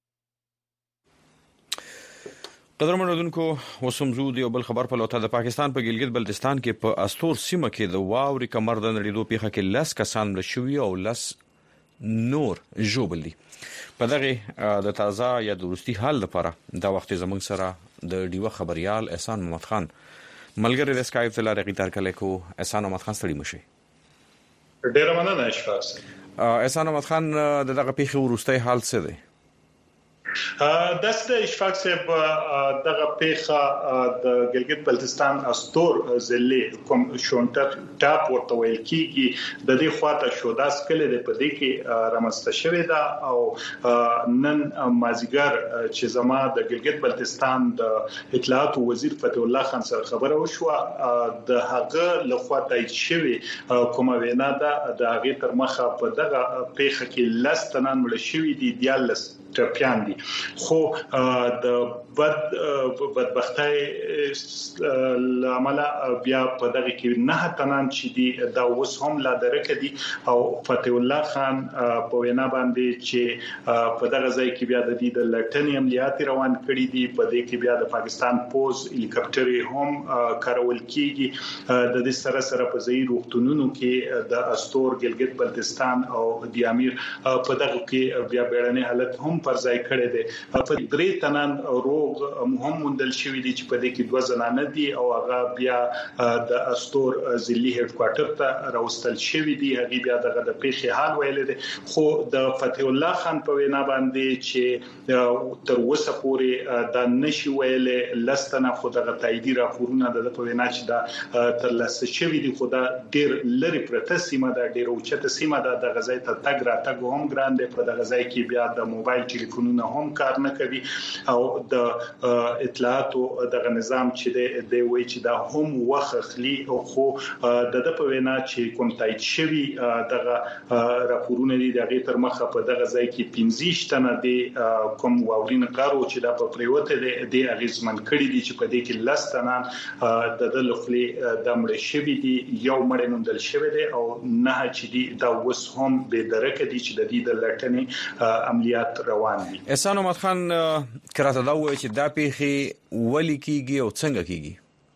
قدرمن ردونکو وسم زود یو بل خبر په لوته د پاکستان په ګلګت بلتستان کې په استور سیمه کې د واوري کمر د نړیدو پیخه کې لاس کسان مړ شوي او لاس نور جوړ دي. په دغه د تازه یا د وروستي حال لپاره دا وخت زمنګ سره د ډیوه خبريال احسان محمد خان ملګری د اسکایپ تل لري تر کله کو احسان محمد خان ستړي مشي. ډیر مننه اشفاق. احسان محمد خان دغه پیخه وروستي حال څه دی؟ داسته اشفاق صاحب دغه پیخه د ګلګت بلتستان استور ضلع کوم شونټر ټاپ ورته ویل کیږي د دې خواته شو داس کله د پدې کې رامسته شوې ده او نن مازیګر چې زما د ګلګت بلتستان د اطلاعات وزیر فتح الله خان سره خبره وشوه د هغه لخوا تایید شوی کومه وینا ده د هغه تر مخه په دغه پیخه کې لستنان مړ شوی دي دیالس ټپیان دي خو د بد بدبختۍ لامل بیا په دغه کې نه تنان چې دي دا اوس هم لا درکه دي او فتح الله خان په وینا باندې چې په دغه ځای کې بیا د دې د لټنې عملیات روان کړي دي په دې کې بیا د پاکستان پوز هلیکاپټر هم کارول کیږي د دې سره سره په ځای روغتونونو کې د استور ګلګت بلتستان او د امیر په دغه کې بیا بیړنی حالت هم پر ځای کړی دی په درې تنان روغ مهم مندل شوی دي چې په دې کې دوه زنانه دي او هغه بیا د استور ضلعي هډ کوارټر ته راوستل شوی دي هغه بیا دغه د پیښې حال ویل دي خو د فتح الله خان په وینا باندې چې تر اوسه پورې د نشي ویل لستنه خو دغه تاییدي راپورونه د په وینا چې دا تر لاسه شوی دي خو دا ډیر لري پرته سیمه دا ډیر اوچته سیمه دا د غزای ته تګ را تګ هم ګران دی په دغه ځای کې بیا د موبایل ټلیفونونه هم کار نه کوي او د اطلاعاتو دغه نظام چې د وی چې دا هم وخخلی او خو د د په وینا چې کوم تایید شوی دغه راپورونه دي دغه تر مخه په دغه ځای کې پنځه تنه دي کوم واورین کارو چې دا په پریوته دي د اغیزمن کړي دي چې په دې کې لستنان د د لخلي د مړ شوی دي یو مړ مندل شوی دي او نه چې دي دا وس هم به درکه دي چې د دې د لټنې عملیات روان دي احسان احمد خان کراته دا وایي چې دا پیخي ولی کیږي او څنګه کیږي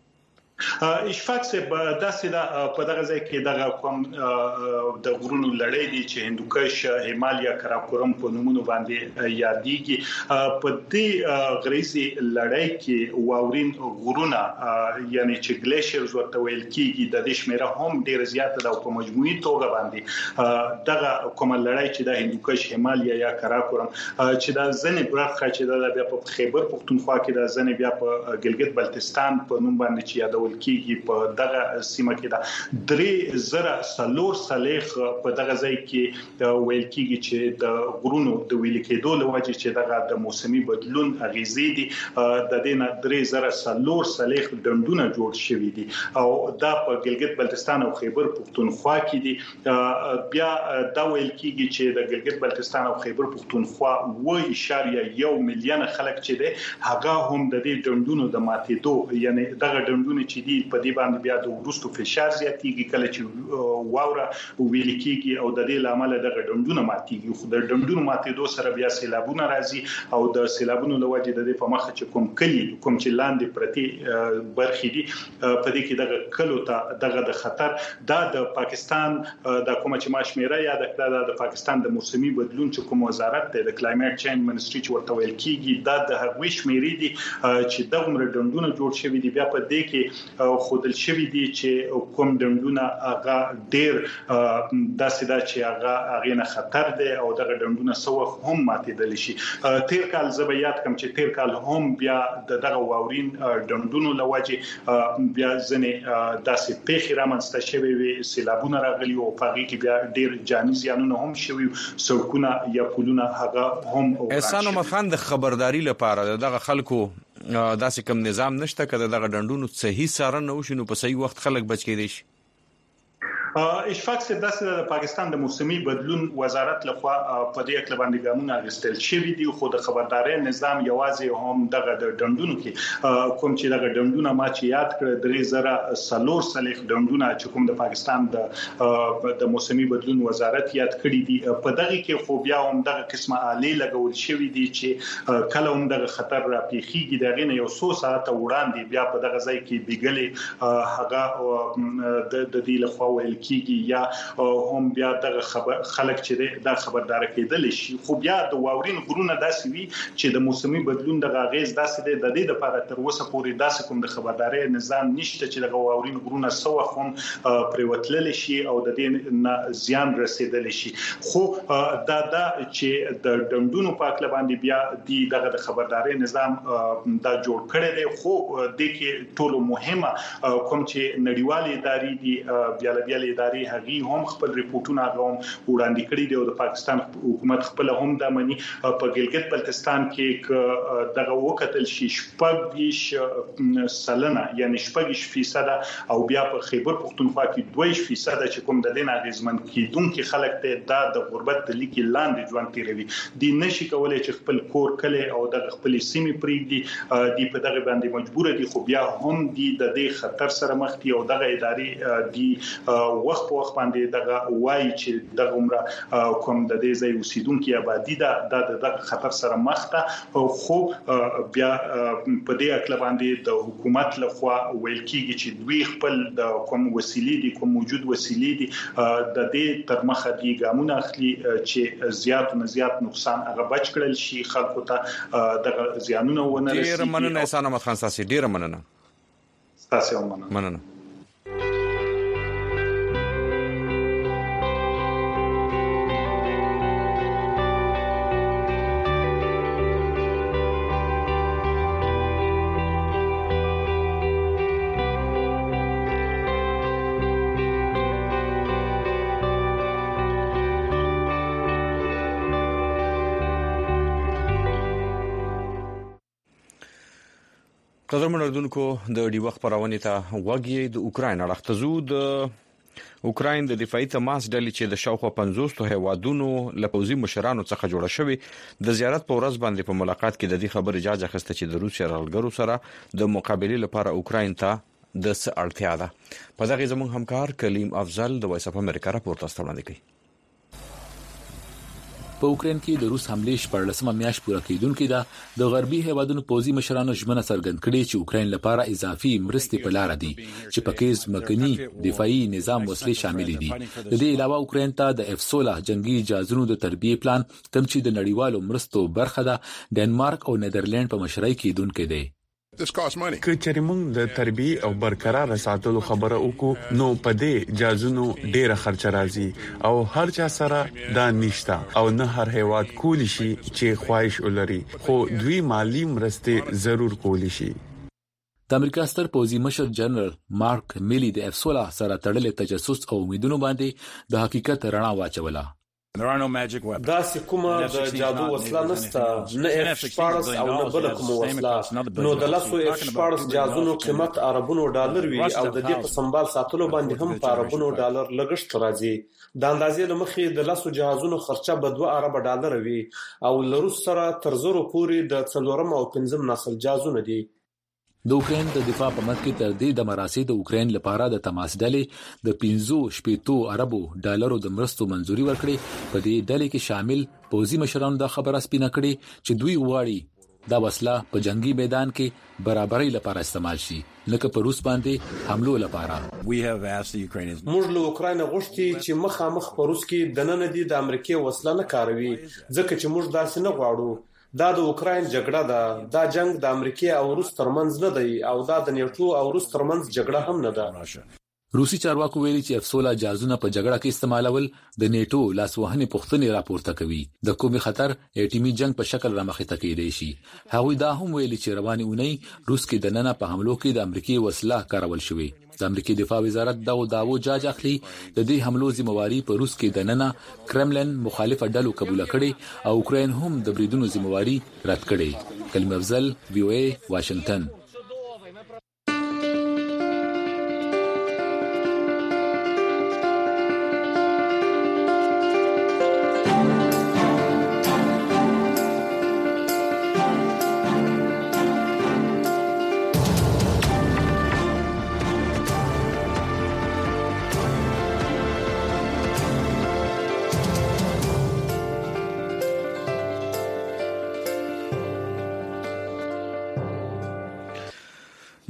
اشفاق صاحب داسې دا په دغه ځای کې دغه کوم د غرونو لړۍ دي چې هندوکش هیمالیا کراکورم په نومونو باندې یادېږي په دې غریزي لړۍ کې واورین غرونه یعنی چې ګلیشرز ورته ویل کیږي د دې شمیره هم ډیر زیات ده او په مجموعي توګه باندې دغه کوم لړۍ چې د هندوکش هیمالیا یا کراکورم چې د ځنې برخه چې د بیا په خیبر پختونخوا کې د ځنې بیا په ګلګت بلتستان په نوم باندې چې یادول کیږي په دغه سیمه کې دا درې زره سلور سلیخ په دغه ځای کې ویل کیږي چې د غرونو د ویل کېدو لوجه چې دغه د موسمي بدلون اغیزې دي د دې نه درې زره سلور سلیخ ډندونه جوړ شوي دي او دا په ګلګت بلتستان او خیبر پختونخوا کې دي بیا دا ویل کیږي چې د ګلګت بلتستان او خیبر پختونخوا و اشاریه یو میلیون خلک چې دي هغه هم د دې ډندونو د ماتېدو یعنی دغه ډندونه چې دي په دې باندې بیا د ورستو فشار زیاتېږي کله چې واوره ویل کېږي او د دې لامل دغه ډندونه ماتېږي خو د ډندونو ماتېدو سره بیا سیلابونه راځي او د سیلابونو لوجه د دې په مخه چې کوم کلی کوم چې لاندې پرتی برخې دي په دې کې دغه کلو ته دغه د خطر دا د پاکستان د کومه چې ماشمیره یا د د پاکستان د موسمي بدلون چې کوم وزارت د کلایمټ چینج منستری چې ورته ویل کېږي دا د هغوی شمیرې دي چې دغه مر ډندونه جوړ شوی دي بیا په دې کې خودل شوی دي چې کوم ډندونه هغه ډیر داسې دا چې هغه هغه نه خطر دی او دغه ډندونه سوخ هم ماتېدل شي تیر کال زبیات کم چې تیر کال هم بیا دغه واورین ډندونو لوجه بیا ځنه داسې پیخي رامنځته شوی وي سیلابونه راغلي او پاږي کې بیا ډیر جاني زیانونه هم شوی سړکونه یا پلونه هغه هم احسان احمد خان د خبرداري لپاره دغه خلکو داسې کوم نظام نشته کده دغه ډندونو صحیح سارنه وشینو په صحیح وخت خلک بچ کېدي شي اشفاق صاحب داسې د پاکستان د موسمي بدلون وزارت لخوا په دې اړه باندې ګامونه اخیستل شوی دي خو د خبرداري نظام یوازې هم دغه د ډندونو کې کوم چې دغه ډندونه ما چې یاد کړ درې زره سلور سلیخ ډندونه چې کوم د پاکستان د د موسمي بدلون وزارت یاد کړی دي په دغه کې خو بیا هم دغه قسمه آلې لګول شوی دي چې کله هم دغه خطر را پیخیږي دغه نه یو څو ساعت وړاندې بیا په دغه ځای کې بیګلې هغه د دې لخوا ویل کیږي یا هم بیا د خلک چې د خبردار کېدل شي. خو بیا د واورین غرونه داسې وي چې د موسمي بدلون د غاغیز داسې د دې لپاره تر اوسه پورې داسې کوم د خبرداري نظام نشته چې د واورین غرونه سو هم پریوتلل شي او د دې زیان رسیدل شي. خو دا دا چې د دندونو په اړه باندې بیا دغه د خبرداري نظام دا جوړ کړی دی. خو د کې ټولو مهمه کوم چې نړیوالې ادارې دي بیا له بیا له ادارې هغه هم خپل ریپورتونه غوم وړاندې کړي دي او د پاکستان حکومت خپل هم د منی په ګلګت بلتستان کې دغه وکتل شي شپږ سلنه یعنی شپږ فیصد او بیا په خیبر پختونخوا کې دوه فیصد چې کوم د دین اغیزمن کیدونکو خلک ته د غربت د لیکي لاندې ژوند تیروي. دي نشي کولای چې خپل کور کله او د خپل سیمې پریږدي دي په دغه باندې مجبور دي. خو بیا هم دي د دې خطر سره مخ دي او دغه ادارې دي وخت په وخت باندې دغه وایي چې دغه عمره کوم د دې ځای اوسیدونکو آبادی ده د دغه خطر سره مخ ده. خو بیا په دې اړه باندې د حکومت لخوا ویل کیږي چې دوی خپل د کوم وسیلې دي کوم موجود وسیلې دي د دې تر مخه دي ګامونه اخلي چې زیات نه زیات نقصان هغه بچ کړل شي خلکو ته د زیانونو ونه رسیږي. ډیر مننه احسان احمد خان ساسي. ډیر مننه تاسو هم مننه. مننه. قدرمن اردوونکو د ډي وخت پرونی ته وګړي د اوکرين اړخ زو د اوکرين د دفاعي تماس ډلې چې د شاوخوا پنځوس هیوادونو لپوزي مشرانو څخه جوړه شوی د زیارت په ورځ باندې په ملاقات کې د دې خبرې اجازه اخیسته چې د روسي رالګرو سره د مقابله لپاره اوکرين ته د څه اړتیا ده. په دغه زموږ همکار کلیم افضل د وایس اف امریکا راپور تاسو وړاندې کوي. په اوکرين کې د روس حمله شپږلسمه میاشت پوره کیدونکې ده. د غربي هیوادونو پوزي مشرانو ژمنه څرګند کړې چې اوکرين لپاره اضافي مرستې په لار دي چې پکې ځمکني دفاعي نظام وسلې شامل دي. د دې علاوه اوکرين ته د اف سولح جنگي جهازونو د تربیه پلان کوم چې د نړیوالو مرستو برخه ده ډنمارک او نیدرلند په مشرۍ کې دونکې دی. که چېرې موږ د تربیه او برقرار ساتلو خبره وکړو نو په دې جازونو ډیره خرچ راځي او هر چا سره دا نشته او نه هر هیواد کولی شي چې خواهش ولري خو دوی مالی مرستې ضرور کولی شي. د امریکا ستر پوزي مشر جنرال مارک میلی د اف سولح سره تړلې تجسس او امیدونو باندې د حقیقت رڼا واچوله. دا کومه د جادو وسله نشته نه اف شپارس او نه بل کوم وسله نو د لاسو اف شپارس جازونو قیمت عربونو ډالر وی او د دې په سمبال ساتلو باندې هم په عربونو ډالر لګښت راځي. د اندازې لمخې د لاسو جهازونو خرچه به دوه عرب ډالر وی او لروس سره تر زرو پورې د څلورم او پنځم نسل جازونه دي. د اوکرين د دفاع په مخ کې تر دې د مراسي د اوکرين لپاره د تماس ډلې د پنځه شپېتو اربو ډالرو د مرستو منځوري ورکړي. په دې ډلې کې شامل پوزي مشرانو د خبره سپینه کړي چې دوی غواړي دا وسله په جنگي میدان کې برابرۍ لپاره استعمال شي لکه په روس باندې حملو لپاره. موږ له اوکرين غوښتي چې مخامخ په روس کې د نن دي د امریکای وسله نه کاروي ځکه چې موږ داسې نه غواړو. دا د اوکرين جګړه ده. دا جنگ د امریکای او روس ترمنځ نه دی او دا د نیټو او روس ترمنځ جګړه هم نه ده. روسي چارواکو ویلي چې اف سولح جهازونه په جګړه کې استعمالول د نیټو لاسوهنې پوښتنې راپورته کوي د کومي خطر اټیمي جنگ په شکل رامخې ته کېدی شي. هغوی دا هم ویلي چې رواني اونۍ روس کې د نننه په حملو کې د امریکای وسله کارول شوې. د امریکای دفاع وزارت دا داوو جاج اخلي د دې حملو ذمہواری په روس کې د نننه کرملن مخالف ډلو قبول کړي او اوکرين هم د بریدونو ذمہواری رد کړي. کلیم افضل وی او ای واشنگټن.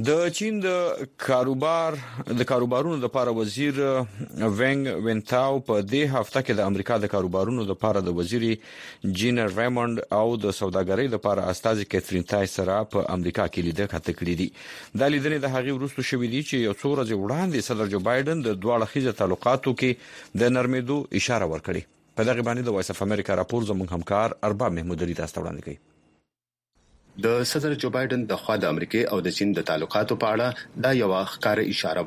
د چین د کاروبار د کاروبارونو لپاره وزیر وینګ وینتاو په دې هفته کې د امریکا د کاروبارونو لپاره د وزیر جین ریموند او د سوداګرۍ لپاره استاذ کیترین تای سره په امریکا کې لیدل کته کړې دي د لیدنې د هغې وروسته شوې دي چې یو څو ورځې وړاندې صدر جو بایدن د دوه اړخیزه تعلقاتو کې د نرمېدو اشاره ورکړې په دغه باندې د وایس اف امریکا راپور زموږ همکار ارباب محمود علي تاسو وړاندې کوي د صدر جو بایدن د خوا د امریکا او د چین د تعلقاتو په اړه دا یو ښکاره اشاره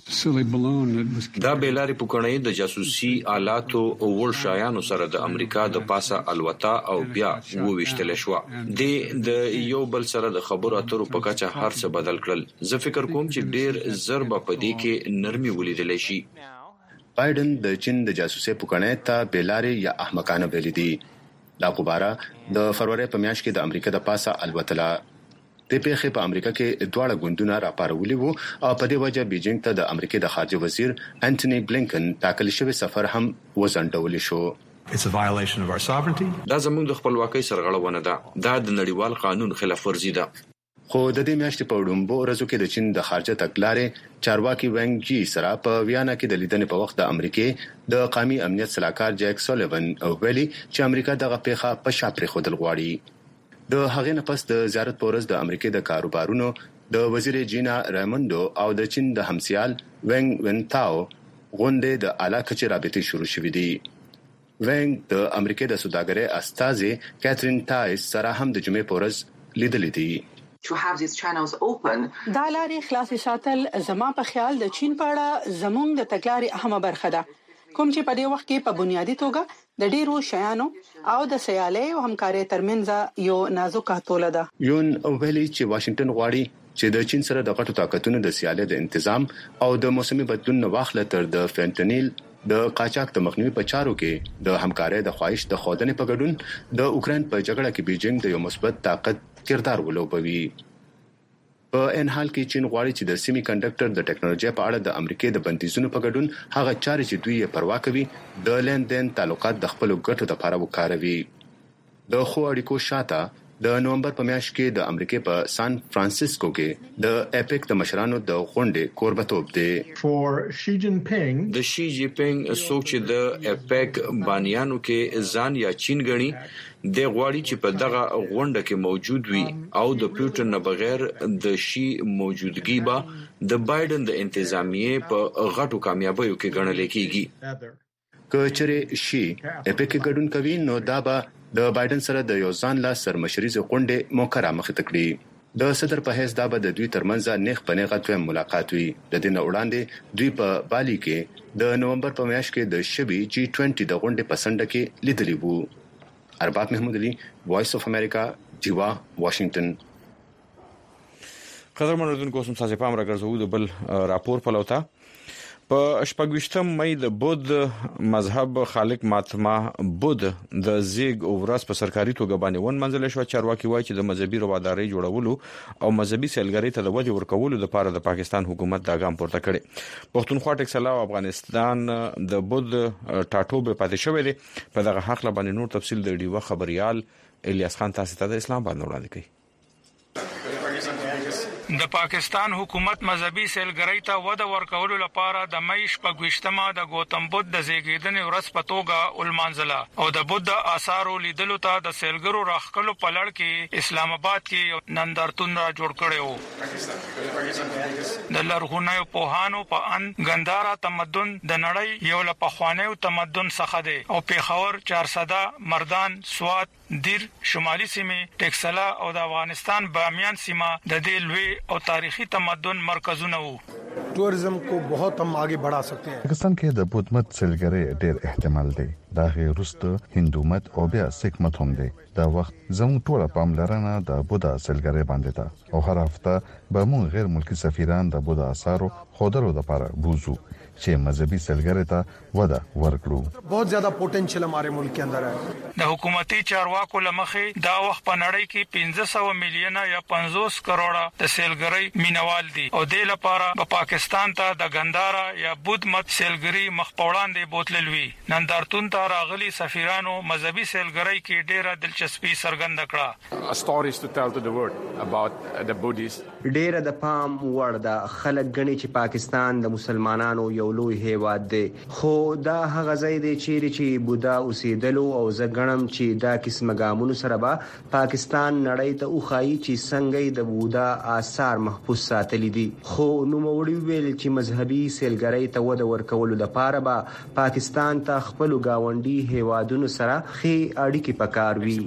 و دا بیلاری پوکړې د جاسوسي آلاتو او ور شایانو سره د امریکا د پاسه الوتا او بیا وويشتل شو د یو بل سره د خبرو اترو په کچه هر څه بدل کړل زه فکر کوم چې ډیر ضرب په دې کې نرمي ولیدل شي بایدن د چین د جاسوسي پوکړې ته بیلاری یا احمقانه ویل دي دا غبره د فروری په میاشت کې د امریکا د پاسه الوتله د پیښې په امریکا کې دواړه ګوندونه راپارولي وو او په دې وجه بیجینګ ته د امریکا د خارجه وزیر انټونی بلینکن ټاکل شوی سفر هم وزندول شو It's a violation of our sovereignty. دا زموږ د خپلواکۍ سرغړونه ده دا د نړیوال قانون خلاف ورزي ده خو د دې میاشتې په وړاندې ورځو کې د چین د خارجه تګلارې چارواکي وینګ جی سره په ویانا کې د لیدنې په وخت د امریکا د قومي امنیت صلاحکار جیک سولیوان او ویلي چې امریکا دغه پیښه په شاپري خودل غواړي د هغې نه پس د زیارت پورز د امریکا د کاروبارونو د وزیر جینا ریموندو او د چین د همسیال وینګ وینتاو غونډې د اعلی کچې رابطې شروع شوې دي وینګ د امریکا د سوداګرۍ استاذ کیترین تایس سره هم د جمعې پورز لیدلې دي to have these channels open دا لارې خلاص ساتل زما په خیال د چین په اړه زموږ د تګلارې اهمه برخه ده کوم چې په دې وخت کې په بنیادی توګه د ډیرو شیانو او د سیالۍ او همکارۍ ترمنځ یو نازک توله ده یون ویلي چې واشنگټن غواړي چې د چین سره د غټو طاقتونو د سیالۍ د تنظیم او د موسمي بدلون واخله تر د فنټنیل د قاچاق د مخنیوي په چارو کې د همکارۍ د خواهش د خودنې په ګډون د اوکرين په جګړه کې بیجینګ د یو مثبت طاقت کردار ولوبوي په ان حال کې چین غواړي چې د سیمی کنډکټر د ټکنالوژي په اړه د امریکا د بندیزونو په ګډون هغه چارې چې دوی یې پروا کوي د لیندین تعلقات د خپل ګټو لپاره وکاروي د خو اړیکو شاته د نومبر په میاشت کې د امریکا په سان فرانسیسکو کې د اپیک د مشرانو د غونډې کوربتوب دی for Xi Jinping د شي جی پینګ سوچ د اپیک بانیانو کې ځان یا چین غني د غواړي چې په دغه غونډه کې موجود وي او د پیوټن نه بغیر د شي موجودګي به د بایدن د انتظامیه په غټو کامیابیو کې ګڼل کېږي کچره شي اپیک ګډون کوي نو دا به د بایدن سره د یو ځان لا سرمشريزه غونډه موکره مخ ته کړی د صدر په حیث دا به د دوی ترمنځ نیخ پنه غټه ملاقات وي د دې نه وړاندې دوی په بالي کې د نومبر په میاشت کې د شبي جی بیس د غونډې پسنده کې لیدلی وو ارباب محمود علي وایس اف امریکا جیوا واشنگټن قدر منردون کوم سازه پام راګرځو د بل راپور په لوتا په شپږشتم مې د بود مذهب خالق ماتما بود د زیګ اورس په سرکاري توګه باندې ون منځله شو چارواکي وایي چې د مذهبي رواداري جوړولو او مذهبي سیلګری ته د وجه ورکولو لپاره د پاکستان حکومت دا ګام پورته کړي پښتونخوا ټکسلا او افغانستان د بود ټاټوبه پاتې شوې دي په دغه حق باندې نور تفصيل د ډیوه خبريال الیاس خان تاسو ته د اسلام باندې وړاندې کوي د پاکستان حکومت مذهبي سیلګری ته وده ورکولو لپاره د مېش پګوشتمه د گوتم بدھ د زیږیدنې ورځ په توګه ولمانځله او د بدھ آثارو لیدلو ته د سیلګرو راخلو په لړ کې اسلام آباد کې نندارتون را جوړ کړو د لرغونیو پوهانو په ان غندارا تمدن د نړۍ یو له پخوانیو تمدن څخه دی او پیښور چارسده مردان سوات دیر شمالي سیمه ټکسلا او د افغانستان بامیان سیمه د دې لوی और तारीखी तमद्दुन मरकज़ों वो टूरिज्म को बहुत हम आगे बढ़ा सकते हैं पाकिस्तान کې د بودھ مت سیلګری ډېر احتمال دی دا غیر رست هندو مت او بیا سیک مت هم دی دا وخت زموږ ټول پاملرنه د بودا سیلګری باندې ده او هر هفته به موږ غیر ملکی سفیران د بودا آثارو خودرو لپاره بوزو چې مذهبي سیلګرۍ ته وده ورکړو. बहुत ज्यादा पोटेंशियल हमारे मुल्क के अंदर है. د حکومتي چارواکو لمخې دا وخت په نړۍ کې پنځه سوه میلیونه یا پنځوس کروڑه د سیلګرۍ مینوال دي او د لپاره په پاکستان ته د ګندارا یا بود مت سیلګرۍ مخ په وړاندې بوتللوي. نندارتون ته راغلي سفیرانو مذهبي سیلګرۍ کې ډېره دلچسپي څرګنده کړه. stories to tell to the world about the Buddhists. ډېر د پام وړ د خلک غني چې پاکستان د مسلمانانو یو لوی هیواد دی، خو دا هغه ځای دی چې بودا اوسېدلو او زګنم چې دا قسمه ګامونو سره به پاکستان نړۍ ته وخایي چې څنګه د بودا آثار محفوظ ساتلي دي. خو نو موړي ویل چې مذهبي سیلګرۍ ته وده ورکولو لپاره به پاکستان ته خپل گاونډي هیوادونو سره ښې اړیکې پکار وي.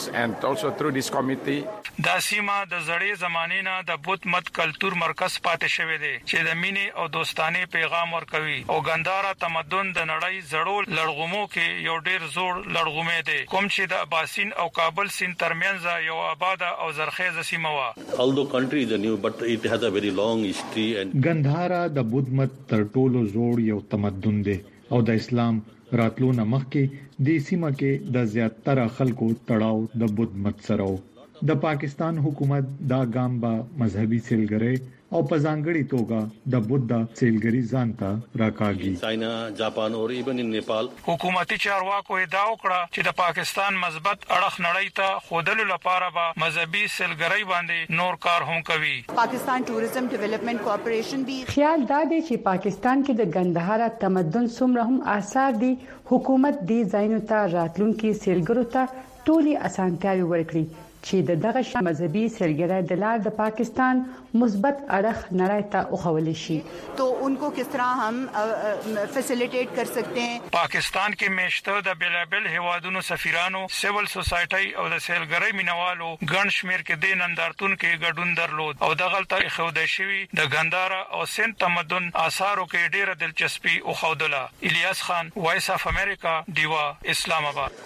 دا سیمه د زړې زمانې نه د بوت مت کلچر مرکز پاتې شوی دی چې د مینې او دوستانه پیغام ورکوي او ګندارا تمدن د نړۍ زړو لړغمو کې یو ډیر زوړ لړغمې دی کوم چې د اباسین او کابل سین ترمنځ یو آباد او زرخیزه سیمه و. although country is new but it has a very long history and ګندارا د بوت مت تر ټولو زوړ یو تمدن دی او د اسلام راتلو نه مخکې د سیمه کې د زیاتره خلکو تړاو د بوت مت سره و. د پاکستان حکومت دا ګام به مذهبي سیلګرۍ او په ځانګړي توګه د بودا سیلګرۍ ځان ته راکاږي. چاینا، جاپان او ایون ان نیپال حکومتي چارواکو ادعا وکړه چې د پاکستان مثبت اړخ نړۍ ته خودلو لپاره به مذهبي سیلګرۍ باندې نور کار هم کوي. پاکستان ټوریزم ډیولپمنٹ کارپوریشن بھی خیال دا دی چې پاکستان کې د ګندهارا تمدن څومره هم آثار دي، حکومت دې ځایونو ته راتلونکي سیلګرو ته ټولي اسانتیاوي ورکړي چې د دغه مذهبي سیلګرۍ د لار د پاکستان مثبت اړخ نړۍ ته وخولې شي. تو انکو کس طرح هم فیسیلیټیټ کر سکتے ہیں. پاکستان کې میشته د بلابل هوادونو سفیرانو، سیول سوسایټي او د سیلګرۍ مینوالو ګڼ شمیر کې د نندارتون کې ګډون درلود او دغه ته خوده شوی د ګندارا او سین تمدن آثارو کې ډیره دلچسپي او خوده. الیاس خان، وایس اف امریکا، دیوا، اسلام آباد.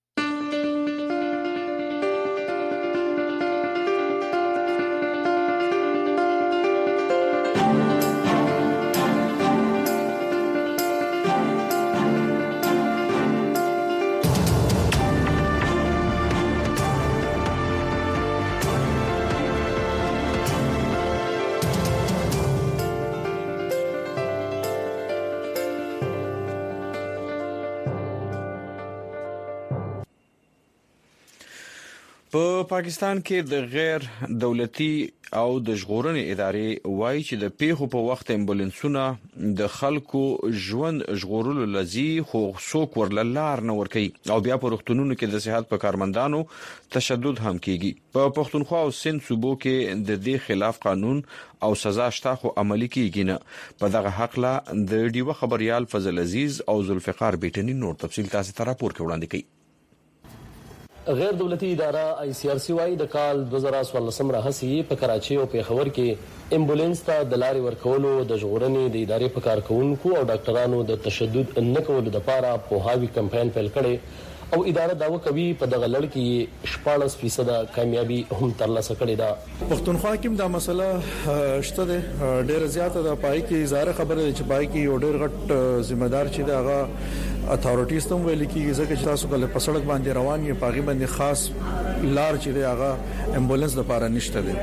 په پاکستان کې د غیر دولتي او د ژغورنې ادارې وایي چې د پیښو په وخت امبولانسونه د خلکو ژوند ژغورلو لذي خو څوک ورللار نه ورکي او بیا په روغتونونو کې د صحت په کارمندانو تشدد هم کیږي. په پښتونخوا او سند صوبو کې د دې خلاف قانون او سزا شته خو عملی کیږي نه. په دغه حق لا د ډیوه خبريال فضل عزیز او ذوالفقار بیٹنی نور تفصیل تاسو ته راپور کې وړاندې کړي. غیر دولتي اداره آی سی آر سی وايي د کال دوه زره څوارلسم راهسي په کراچي او پیښور کې امبولانس ته د لارې ورکولو د ژغورنې د ادارې په کارکونکو او ډاکټرانو د تشدد نه کولو لپاره په هاوی کمپاین پیل کړي او اداره داوا کوي په دغه لړ کې شپږ فیصد کامیابی هم ترلاسه کړې ده. پښتونخوا کې دا مسله شته ده ډېر زیاته ده پای کې زاره خبره ده چې پای کې یو ډېر غټ ذمہ دار چې دغه اتھارټیز ته ویل کېږي ځکه چې تاسو کله په سړک باندې روان یې پاغي باندې خاص لار چې دی هغه امبولانس لپاره نشته دی.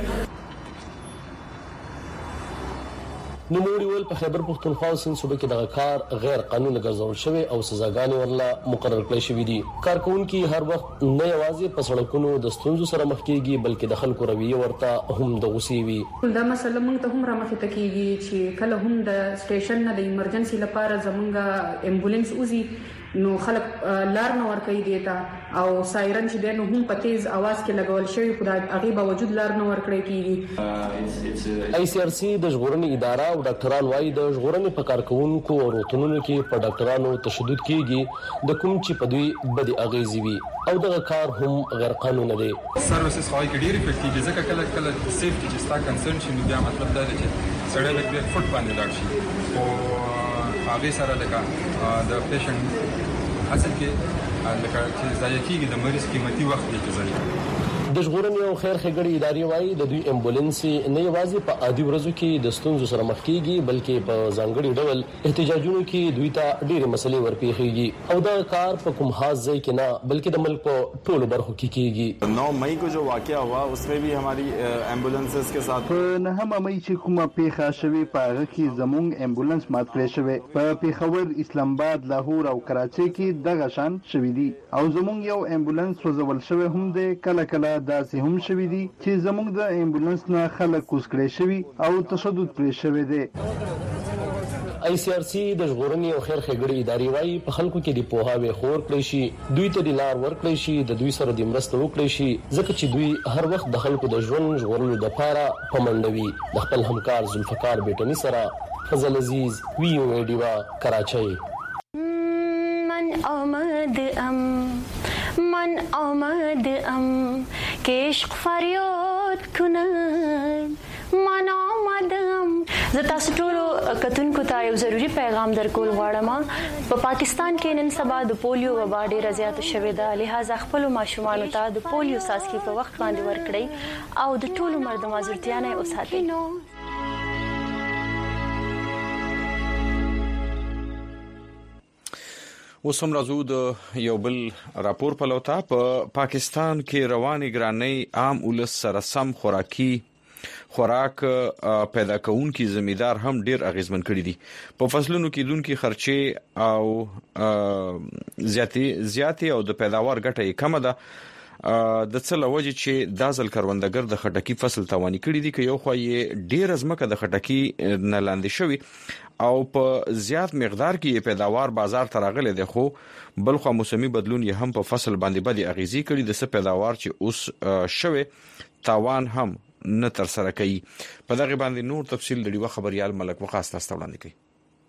نو موږ ول په خیبر پښتونخوا او سند صوبه کې دغه کار غیر قانوني ګرځول شوی او سزاګانې ورله مقرر کړې شوې دي. کارکونکو هر وخت نه یوازې په سړکونو د ستونزو سره مخ کیږي بلکې د خلکو رویه ورته هم د غوسې وي. دا مسله موږ ته هم را مخ ته کیږي چې کله هم د سټیشن نه د ایمرجنسي لپاره زمونږه امبولانس اوزي نو خلک لار نه ور کوي دیتا او سایرن چې دنه هم په تیز आवाज کې لګول شوی خدای هغه باوجود لار نه ور کړی کیږي. آی سی آر سی د ژغورنې اداره او ډاکټران وايي د ژغورنې په کارکونکو او روغتونونو کې په ډاکټرانو تشدد کیږي د کوم چې په دوی بدی اغیزي وي او دغه کار هم غیر قانوني دی. سروسز خو کې ډیر افیکټیو ځکه کله کله سیفټي چې ستا کنسرن شي نو بیا مطلب دا دی چې سړی به فوټ باندې لاړ شي او هغه سره لکه د پیشنټ اصل کې لکه چې ځای کېږي د مریض قیمتي وخت دی چې ځای د ژغورنې او خیر ښېګړې ادارې وایي د دوی امبولانس نه یوازې په عادي ورځو کې د ستونزو سره مخ کېږي بلکې په ځانګړي ډول احتجاجونو کې دوی ته ډېرې مسلې ورپېښېږي او دا کار په کوم خاص ځای کې نه بلکې د ملک په ټولو برخو کې کېږي. نو مئی کو جو واقعہ ہوا اس میں بھی ہماری ایمبولانسز کے ساتھ په نهمه مئی چې کومه پیښه شوې په هغه کې زموږ ایمبولانس مات کړی شوی په پیښور، اسلام آباد، لاهور او کراچۍ کې دغه شان شوي دي او زموږ یو ایمبولانس سوځول شوی هم دی. کله کله داسې هم شوي دي چې زموږ د ایمبولانس نه خلک کوز کړی شوي او تشدد پرې شوی دی. آی سی آر سی د ژغورنې او خیر ښېګړې ادارې وایي په خلکو کې د پوهاوی خور کړی شي، دوی ته د لار ورکړی شي، د دوی سره د مرسته وکړی شي ځکه چې دوی هر وخت د خلکو د ژوند ژغورلو دپاره په منډه وي. د خپل همکار ذوالفقار بیټني سره فضل عزیز، وی او ای ډیوا، کراچۍ. من آمد ام من آمد ام که عشق فریاد کند من آمدم. زه تاسو ټولو کتونکو ته یو ضروري پیغام درکول غواړم. په پاکستان کې نن سبا د پولیو وبا ډېره زیاته شوې ده، لہذا خپلو ماشومانو ته د پولیو څاڅکي په وخت باندې ورکړئ او د ټولو مرد معذورتیا نه یې وساتئ. اوس هم راځو د یو بل راپور په لوتا. په پاکستان کې روانې ګرانۍ عام ولس سره سم خوراکي خوراک پیدا کوونکي زمیدار هم ډیر اغیزمن کړي دي. په فصلونو کې دونکو خرچې او زیاتې زیاتې او د پیداوار ګټه یې کمه ده. د څه لوجه چې د ځل کروندګر د خټکی فصل توانی کړي دي چې یو خو یې ډیر ازمکه د خټکی نه لاندې شوی او په زیات مقدار کې پیداوار بازار ته راغلی دی، خو بل خو موسمي بدلون یې هم په فصل باندې بدی اغیزي کړي. د څه پیداوار چې اوس شوی تاوان هم نه تر سره کوي. په دغه باندې نور تفصیل د ډیوه خبريال ملک وقاص تاسو وړاندې کوي.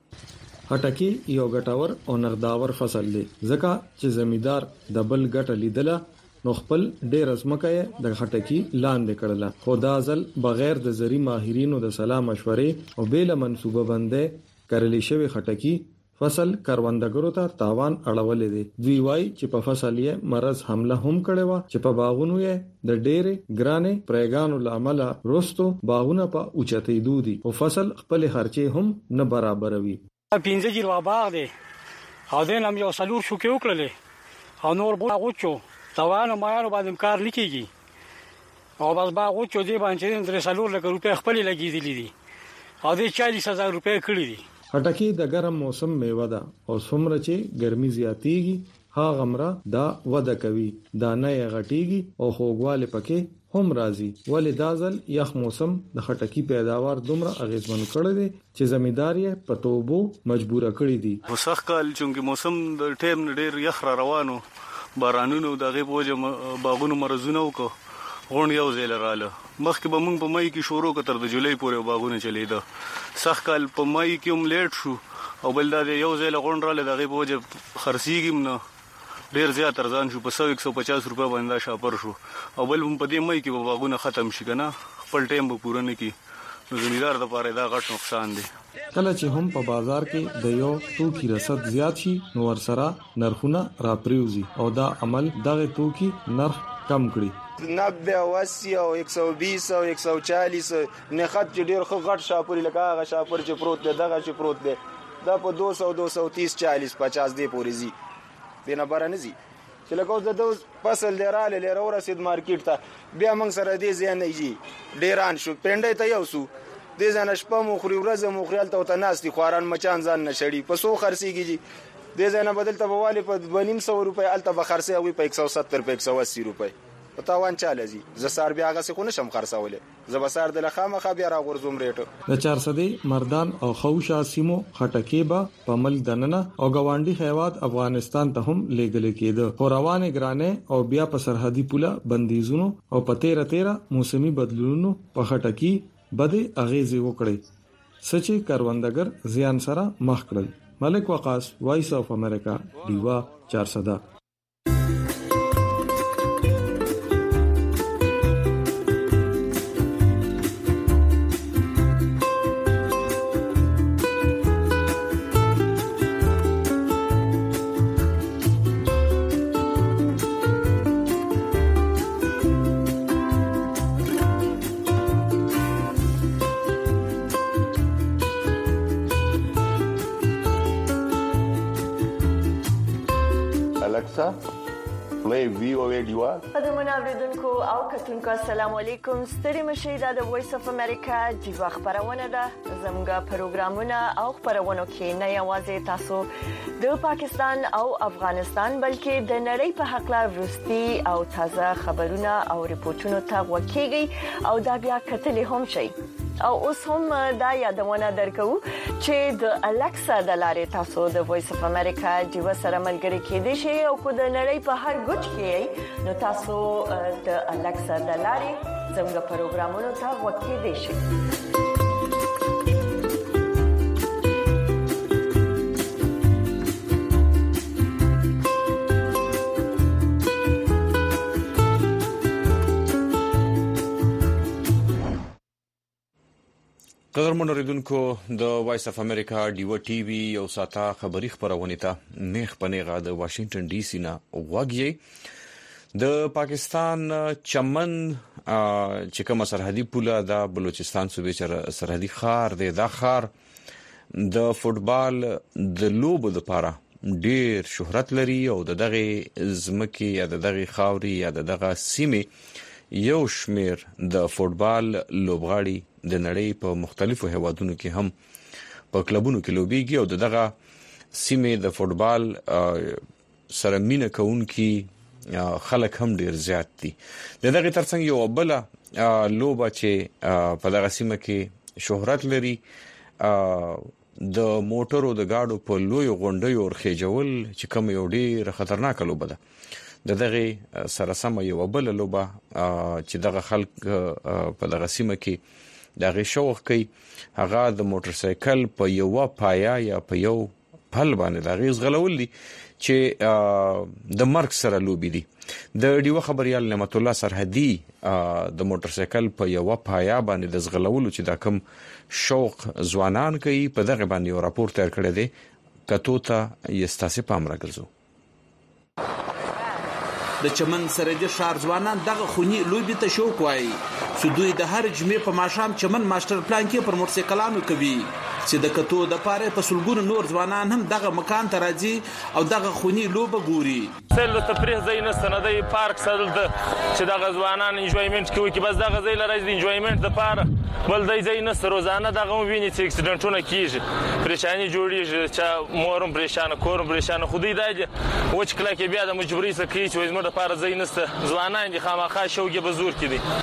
خټکی یو ګټور او نغداور فصل دی ځکه چې زمیدار د بل ګټه لیدله نو خپل ډېر ازمکه د خټکی لاندې کړله، خو دا ځل بغیر د زری ماهرینو د سلا مشورې او بیل منسوبه بندې کړلې شوی خټکی فصل کروندګرو ته تاوان اړولې دي. دوی وایي چې په فصل یې مرض حمله هم کړې و چې په باغونو یې د ډېرې ګرانې پرېګانو لامل رستو باغونه په اوچتې دودي او فصل خپل خرچې هم نه برابروي. پینځه جیل باغ دی او دین هم یو سلور شو کې وکړلې او نور باغ وچو تاوان مایانو باندې کار لیکيږي او بس باغ وچو دی باندې درې سلور لک روپیا خپل لګېدلې دي او دې چالیس هزار روپیا کړې دي. خټکی د ګرم موسم میوه ده او څومره چې ګرمي زیاتیږي ها غمره دا وده کوي، دانه یې غټیږي او خوږواله پکې هم راځي. ولې دازل یخ موسم د خټکی پیداوار دومره اغیزمن کړی دی چې زمیدار یې په توبو مجبور کړی دي. وسخ کال چې موسم د ټیم ډیر یخ را روانو بارانونو دغه بوجه باغونو مرزونه وکړو غون یو ځای لراله. مخکې به موږ په مای کې شروع کتر د جولای پورې باغونه چلیدا. سخت کال په مای کې هم لیټ شو او بل دا یو ځای لغون رااله دغه بوجه خرسيګم نه ډیر زیات ارزان شو په سو یک سو پچاس روپیا باندې شاپر شو او بل په دې مای کې به باغونه ختم شي کنه خپل ټیم به پوره نه کی نو زمیدار د پاره دا غټ نقصان دی. کله چې هم په بازار کې د یو توکي رسد زیات شي نو ورسره نرخونه راپریوزي او دا عمل دغه توکي نرخ کم کړي. نبه او اسی او یک سو بیس او یک سو چالیس نه خط ډیر خو غټ شاپور لکه هغه شاپور چې پروت دی دغه چې پروت دی دا په دو سو دو سو تیس چالیس پچاس دی پورې زی دینه بارنزي چې لکه د دوز فصل لراله لره ورسید مارکیټ ته بیا موږ سره دې ځان نه جی ډیران شو پنده ته یو سو دې ځان شپه مو خوري ورځ مو خیال ته تناستي خواران مچان ځان نشړي په سو خرسيږي دې ځان بدل ته بواله په دوه نیم سو روپۍ الته بخرسي او په یک سو ستر په یک سو اسی روپۍ پتاوان چاله زی ز سار بیا غسه خو نشم خرڅوله ز بسار د لخامه خ بیا را غورزوم ریټ د چار سدي مردان او خوشا سیمو خټکی با پمل دننه او گوانډي هیواد افغانستان ته هم لېګل کېده. خوروانه ګرانه او بیا په سرحدي پوله بندیزونو او پته رتهره موسمي بدلونونو په خټکی بده اغیزه وکړي سچې کاروندګر زیان سره مخ کړل. ملک وقاص، وایس اف امریکا، دیوا چار صدا. Alexa, play V O A ډیوا. قدرمن اوریدونکو او کتونکو السلام علیکم. ستړي مشئ دا د وایس اف امریکا ډیوا خبرونه ده. زموږ پروګرامونه او خبرونه کې نه یوازې تاسو د پاکستان او افغانستان بلکې د نړۍ په حق لا ورستي او تازه خبرونه او ریپورتونه ته وکیږي او دا بیا کتلې هم شي. او اوس هم دا یادونه درکو چې د الکسا د لارې تاسو د وایس اف امریکا ډیوا سره ملګری کېدئ شئ او کو د نړۍ په هر ګوټ کې نو تاسو د الکسا د لارې زموږ پروګرامونو ته وکیدئ شئ. قدرمن اوریدونکو د وایس اف امریکا ډیوا ټي وي یو ساته خبری خبرونه ته نیخ پنیغه د واشنگټن ډي سي نه وغږی. د پاکستان چمن چې کوم سرحدي پوله د بلوچستان صوبې سرحدي خار دی، دا خار د فوتبال د لوبو لپاره ډیر شهرت لري او د دغه زمکي یا د دغه خاوري یا د دغه سیمه یو شمیر د فوتبال لوبغاړي د نړۍ په مختلفو هیوادونو کې هم په کلبونو کې لوبيږي او دغه سیمه د فوتبال سره مینه کوونکي خلک هم ډیر زیات دي. دغه ترڅنګ یو بل لوبه چې په دغه سیمه کې شهرت لري د موټرو د گاډو په لوی غونډیو ورخېجول چې کوم یو ډیر خطرناک لوبه ده. دغه سره سم یو بل لوبه چې دغه خلک په دغه سیمه کې دغه شوق کوي هغه د موټر سایکل په یو پایا یا په یو پل باندې دغه زغلول دي چې د مرګ سره لوبي دي. د ډیو خبريال نعمت الله سرحدي د موټر سایکل په یو پایا باندې د زغلولو چې دا کوم شوق ځوانان کوي په دغه باندې یو راپور تیار کړی دی. کتو ته یستاسي پام راګرځو. د چمن سرحدي شهر ځوانان دغه خونی لوبي ته شوق وایي چې دوی د هر جمعې په ماښام چمن ماستر پلان کې پر موټرسایکلانو کوي چې د کتو د پاره په سلګونو نور ځوانان هم دغه مکان ته راځي او دغه خونی لوبه ګوري. سل تفریح ځای نه سندای پارک سره چې دغه ځوانان انجوایمنت کوي چې بس دغه ځای لري د انجوایمنت لپاره بل د ځای نه روزانه دغه ویني چې اکسیډنټونه کیږي، پریشانی جوړیږي چې مورم پریشانه کورم پریشانه خودی دایي و چې کله کې بیا د مجبوري سکه چې زموږ لپاره ځای نشته ځوانان دي خامخا شوګي بزور کړي.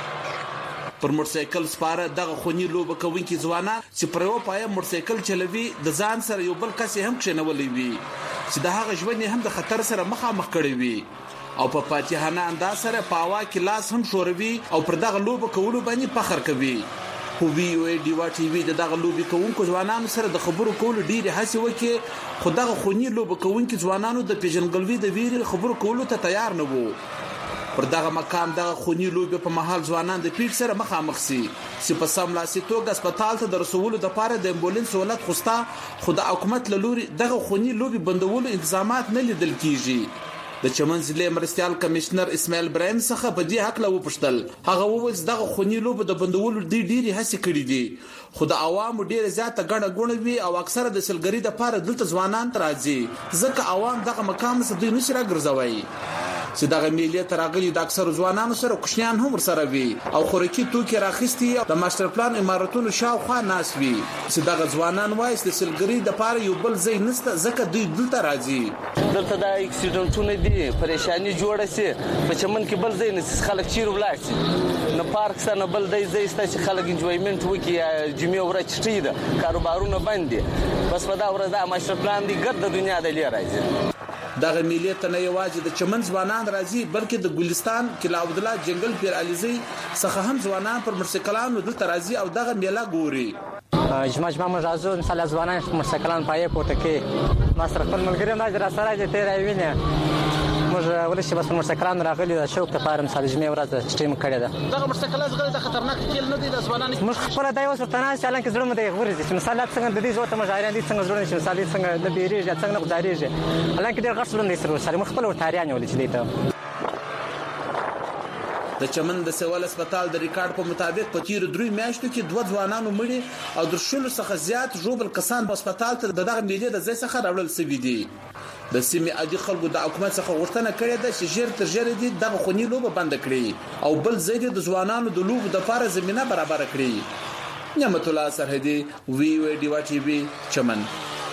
پر موټرسایکل سپاره دغه خونی لوبه کوونکي ځوانان چې پر یو پای موټرسایکل چلوي د ځان سره یو بل کس هم کښینولې وي چې د هغه ژوند هم د خطر سره مخامخ کړي وي او په فاتحانه انداز سره پاوا کې لاس هم شوروي او پر دغه لوبه کولو باندې فخر کوي. خو وی او ډیوا ټي وي دغه لوبي کوونکو ځوانانو سره د خبرو کولو ډیره هڅه وکړي خو دغه خونی لوبه کوونکي ځوانانو د پیژنګلوي د ویري خبرو کولو ته تیار نه وو. پر دغه مقام دغه خونی لوبي په محل ځوانان د پیټ سره مخامخ سي چې په سملاسي توګه هسپتال ته د رسولو د پاره د امبولانس سہولت خوستا خو د حکومت لوري دغه خونی لوبي بندولو انتظامات نه لیدل کیږي. د چمن ضلع مرستيال کمشنر اسماعیل ابراهیم څخه په دې حق لا وپښتل. هغه وویل دغه خونی لوبه د بندولو د ډيري هڅې کړې دي خو د عوامو ډیره زیاته غړه غړه وي او اکثره د سلګری د پاره دلته ځوانان ترازي ځکه عوام دغه مقام څخه دوی نشي راګرځوي چې دغه ملي تراغلي د اکثر ځوانانو سره کوشنیان هم سره وي او خورکی توکي راخستي د ماستر پلان اماراتونو شاوخوا ناس وي چې دغه ځوانان وایي د سلګری د پاره یو بل ځای نسته ځکه دوی دلته راځي. دلته د اکسیډنټونو دي پریشانی جوړه سي په چمن کې بل ځای نس خلک چیر ولاړ سي نه پارک سره بل ځای ځای ست چې خلک انجوایمنت وکي جمعې ورځ چټي ده کاروبارونه بند دي بس په دا ورځ د ماستر پلان دی ګرد دنیا د لیر راځي. دغه ملي ته نه یوازې د چمن ځوانان راځي بلکې د ګلستان کلا عبد الله جنگل پیر عليزي څخه هم ځوانان پر موټرسایکلانو دلته راځي او دغه میله ګوري. جمعه جمعه موږ راځو مثلا ځوانان موټرسایکلان پایې پورته کې ما سره خپل ملګری نه را سره دي تیر ایوینه موږ ولې بس موټرسایکلان راغلي د شوق ته پاره مثلا جمعه ورځ سټیم کړی ده. دغه موټرسایکلات غل د خطرناک کېل نه دي د ځوانان موږ خپل دای وسه تنه چې الان کې زړه مده غوري چې مثلا څنګه د دې زوته مجاریان دي څنګه زړه چې مثلا څنګه د بیریږي څنګه غزاريږي الان کې ډېر غټ زړه سره سره مخ خپل ورتاریان ولې چې دی ته. د چمن د سیول هسپتال د ریکارډ په مطابق په تیر درې میاشتو کې دوه ځوانانو مړي او د شلو څخه زیات ژوبل کسان په هسپتال ته دغه ملي د ځای څخه راوړل شوي دي. د سیمې عادي خلکو د حکومت څخه غوښتنه کړې ده چې ژر تر ژره دي دغه خونی لوبه بند کړي او بل ځای د ځوانانو د لوبو د لپاره زمينه برابر کړي. نعمت الله سرحدي وی او ډیوا ټي وي چمن.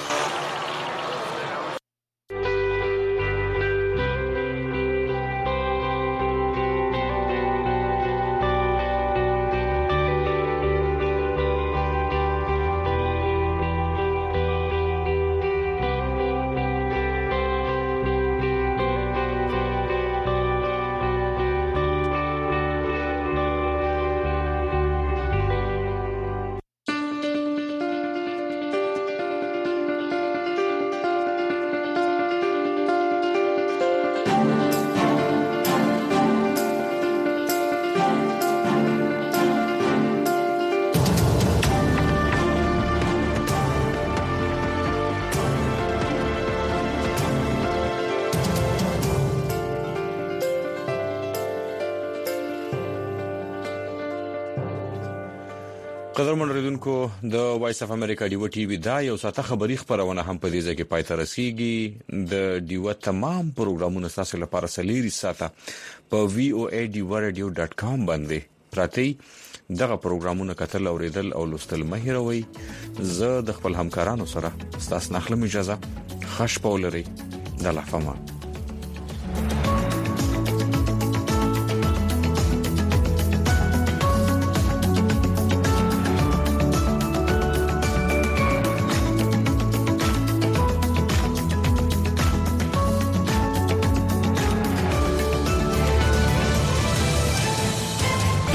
قدرمن اوریدونکو د وایس اف امریکا ډیو ټي وي دا یو ساته خبری خبرونه هم په دې ځای کې پای ته رسیږي. د ډیو تمام پروګرامونه تاسو لپاره سلیری ساته په وی او ای ډیو رادیو ډاٹ کام باندې پراتی دغه پروګرامونه کتل اوریدل او لوستل مه هیروئ. زه د خپل همکارانو سره ستاسو نخلم اجازه خښ پولري د لافمان.